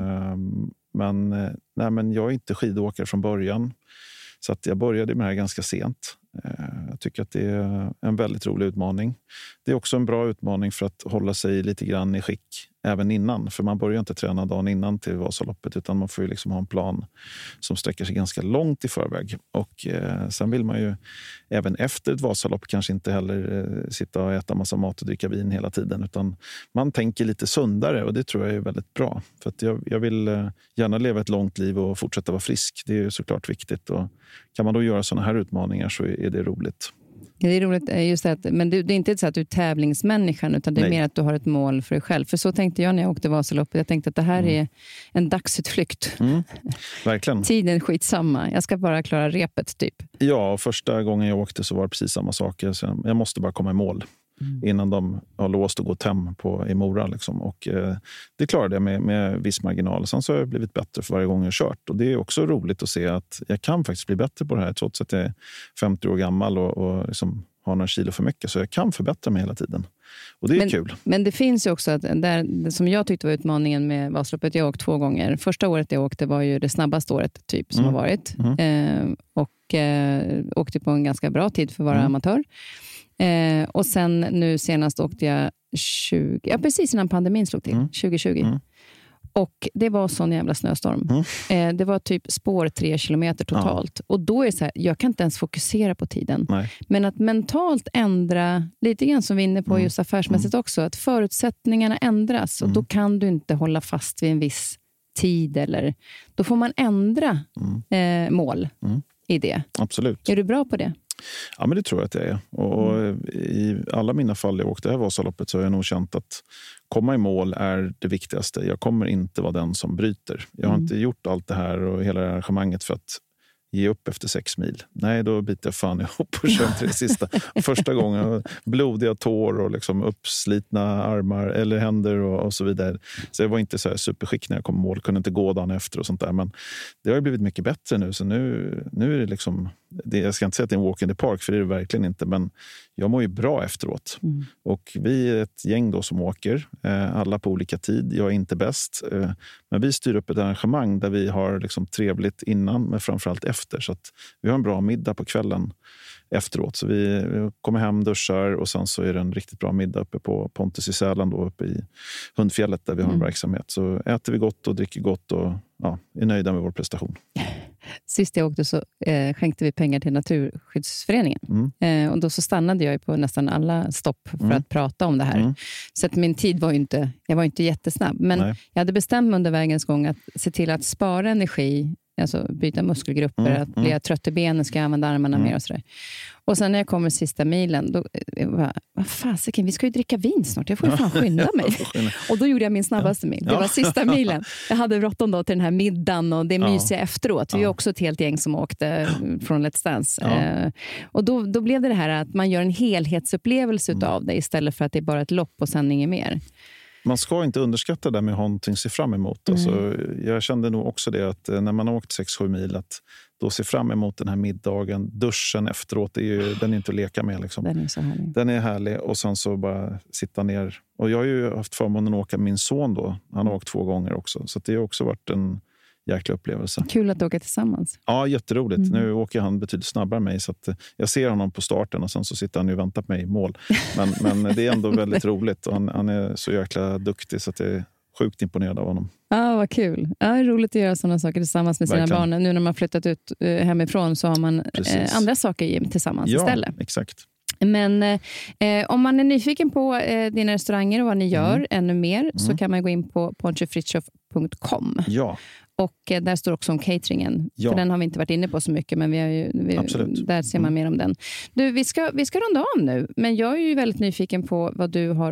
Men jag är inte skidåkare från början. Så att jag började med det här ganska sent. Jag tycker att det är en väldigt rolig utmaning. Det är också en bra utmaning för att hålla sig lite grann i skick även innan. För man börjar inte träna dagen innan till Vasaloppet, utan man får ju liksom ha en plan som sträcker sig ganska långt i förväg. Och sen vill man ju även efter ett Vasalopp kanske inte heller sitta och äta massa mat och dricka vin hela tiden, utan man tänker lite sundare, och det tror jag är väldigt bra. För att jag vill gärna leva ett långt liv och fortsätta vara frisk. Det är ju såklart viktigt, och kan man då göra sådana här utmaningar så är det roligt. Det är roligt just det, men det är inte så att du är tävlingsmänniskan, utan det är mer att du har ett mål för dig själv. För så tänkte jag när jag åkte Vasaloppet. Jag tänkte att det här är en dagsutflykt. Verkligen. Tiden skitsamma. Jag ska bara klara repet typ. Ja, och första gången jag åkte så var det precis samma sak. Jag måste bara komma i mål innan de har låst och gått hem i Mora. Liksom. Och det klarade jag med viss marginal. Sen så har jag blivit bättre för varje gång jag kört. Och det är också roligt att se att jag kan faktiskt bli bättre på det här, trots att jag är 50 år gammal och liksom har några kilo för mycket. Så jag kan förbättra mig hela tiden. Och det är kul. Men det finns ju också, där, som jag tyckte var utmaningen med Vasaloppet, jag åkte 2 gånger. Första året jag åkte var ju det snabbaste året typ som har varit. Åkte på en ganska bra tid för att vara amatör. Och sen nu senast åkte jag precis innan pandemin slog till, 2020. Och det var sån jävla snöstorm. Det var typ spår 3 kilometer totalt. Och då är det så här, jag kan inte ens fokusera på tiden. Nej. Men att mentalt ändra, lite grann som vi är inne på just affärsmässigt också, att förutsättningarna ändras. Och då kan du inte hålla fast vid en viss tid. Eller, då får man ändra mål i det. Absolut. Är du bra på det? Ja, men det tror jag att jag är. Och i alla mina fall jag åkte det här Vasaloppet så har jag nog känt att komma i mål är det viktigaste. Jag kommer inte vara den som bryter. Jag har inte gjort allt det här och hela arrangemanget för att ge upp efter 6 mil. Nej, då biter jag fan ihop och kör till det sista. Första gången blodiga tår och liksom uppslitna armar eller händer och så vidare. Så jag var inte så här superskick när jag kom i mål. Kunde inte gå dagen efter och sånt där. Men det har ju blivit mycket bättre nu. Så nu är det liksom... jag ska inte säga att det är en walk in the park, för det är det verkligen inte. Men jag mår ju bra efteråt. Och vi är ett gäng då som åker. Alla på olika tid. Jag är inte bäst. Men vi styr upp ett arrangemang där vi har liksom trevligt innan, men framförallt efter. Så att vi har en bra middag på kvällen efteråt. Så vi kommer hem, duschar och sen så är det en riktigt bra middag uppe på Pontus i Sälen då, uppe i Hundfjället där vi har en verksamhet. Så äter vi gott och dricker gott och är nöjda med vår prestation. Sist jag åkte så skänkte vi pengar till Naturskyddsföreningen. Och då så stannade jag på nästan alla stopp för att prata om det här. Så att min tid var ju inte jättesnabb. Men jag hade bestämt mig under vägens gång att se till att spara energi, alltså byta muskelgrupper, att bli jag trött i benen, ska jag använda armarna mer och sådär. Och sen när jag kommer sista milen, då vad fasiken, vi ska ju dricka vin snart, jag får ju fan skynda mig. Och då gjorde jag min snabbaste mil, det var sista milen. Jag hade bråttom då till den här middagen och det mysiga efteråt. Vi är också ett helt gäng som åkte från Let's Dance. Och då blev det här att man gör en helhetsupplevelse utav det istället för att det är bara ett lopp och sen inget mer. Man ska inte underskatta det med att ha någonting att se fram emot. Alltså, jag kände nog också det att när man har åkt 6-7 mil att då se fram emot den här middagen. Duschen efteråt, den är inte att leka med. Liksom. Den är så härlig. Den är härlig och sen så bara sitta ner. Och jag har ju haft förmånen att åka min son då. Han har åkt 2 gånger också. Så det har också varit en jäkla upplevelse. Kul att åka tillsammans. Ja, jätteroligt. Nu åker han betydligt snabbare än mig så att jag ser honom på starten och sen så sitter han och väntar på mig i mål. Men det är ändå väldigt roligt och han är så jäkla duktig så att jag är sjukt imponerad av honom. Ja, vad kul. Ja, det är roligt att göra sådana saker tillsammans med sina barn. Nu när man flyttat ut hemifrån så har man andra saker tillsammans istället. Ja, exakt. Men om man är nyfiken på dina restauranger och vad ni gör ännu mer så kan man gå in på ponchofritiof.com. Ja. Och där står också om cateringen. Ja. För den har vi inte varit inne på så mycket, men där ser man mer om den. Du, vi ska runda av nu, men jag är ju väldigt nyfiken på vad du har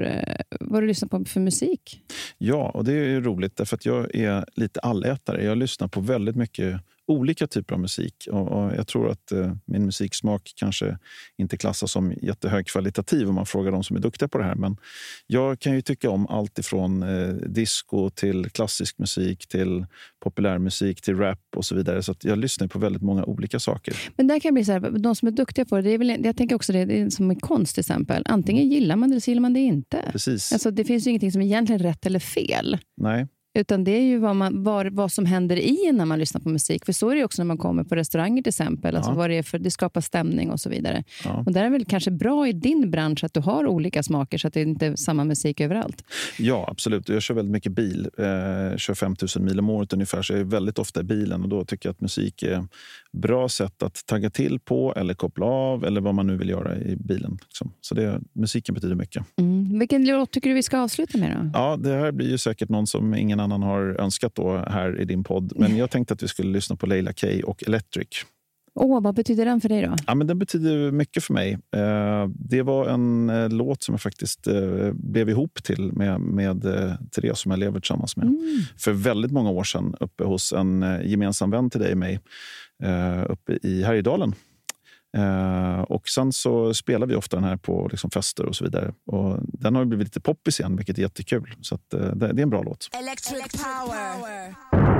vad du lyssnar på för musik. Ja, och det är roligt därför att jag är lite allätare. Jag lyssnar på väldigt mycket olika typer av musik och jag tror att min musiksmak kanske inte klassas som jättehögkvalitativ om man frågar de som är duktiga på det här, men jag kan ju tycka om allt ifrån disco till klassisk musik till populärmusik till rap och så vidare, så att jag lyssnar på väldigt många olika saker. Men där kan bli så här, de som är duktiga på det är väl, jag tänker också det är som med konst till exempel, antingen gillar man det eller så gillar man det inte. Precis. Alltså det finns ju ingenting som är egentligen rätt eller fel. Nej. Utan det är ju vad som händer i när man lyssnar på musik. För så är det också när man kommer på restauranger till exempel. Alltså vad det är för, det skapar stämning och så vidare. Ja. Och där är väl kanske bra i din bransch att du har olika smaker så att det inte är samma musik överallt. Ja, absolut. Jag kör väldigt mycket bil. Kör 5000 mil om året ungefär, så jag är väldigt ofta i bilen. Och då tycker jag att musik är bra sätt att tagga till på eller koppla av eller vad man nu vill göra i bilen. Liksom. Så musiken betyder mycket. Vilken låt tycker du vi ska avsluta med då? Ja, det här blir ju säkert någon som ingen annan har önskat då här i din podd. Men jag tänkte att vi skulle lyssna på Leila K och Electric. Vad betyder den för dig då? Ja, men den betyder mycket för mig. Det var en låt som jag faktiskt blev ihop till med Therese som jag lever tillsammans med. För väldigt många år sedan uppe hos en gemensam vän till dig och mig uppe i Härjedalen. Och sen så spelar vi ofta den här på liksom fester och så vidare. Och den har blivit lite poppis igen, vilket är jättekul. Så att, det är en bra låt. Electric Power.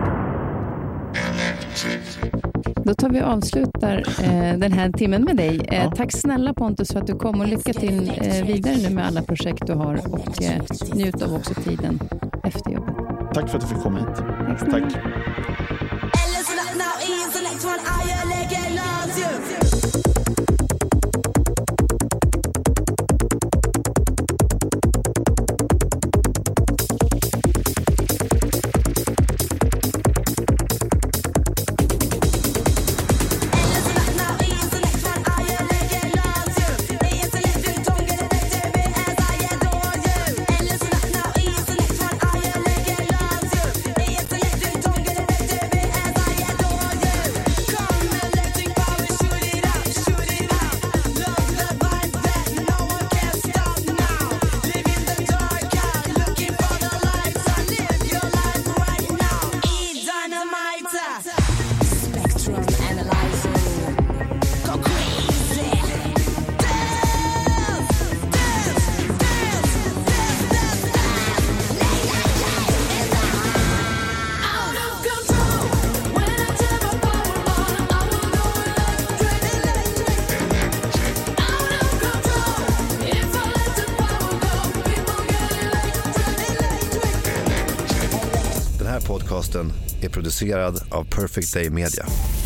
Då tar vi och avslutar den här timmen med dig. Tack snälla Pontus för att du kom och lycka till vidare nu med alla projekt du har och njut av också tiden efter jobbet. Tack för att du fick komma hit. Tack. Podcasten är producerad av Perfect Day Media.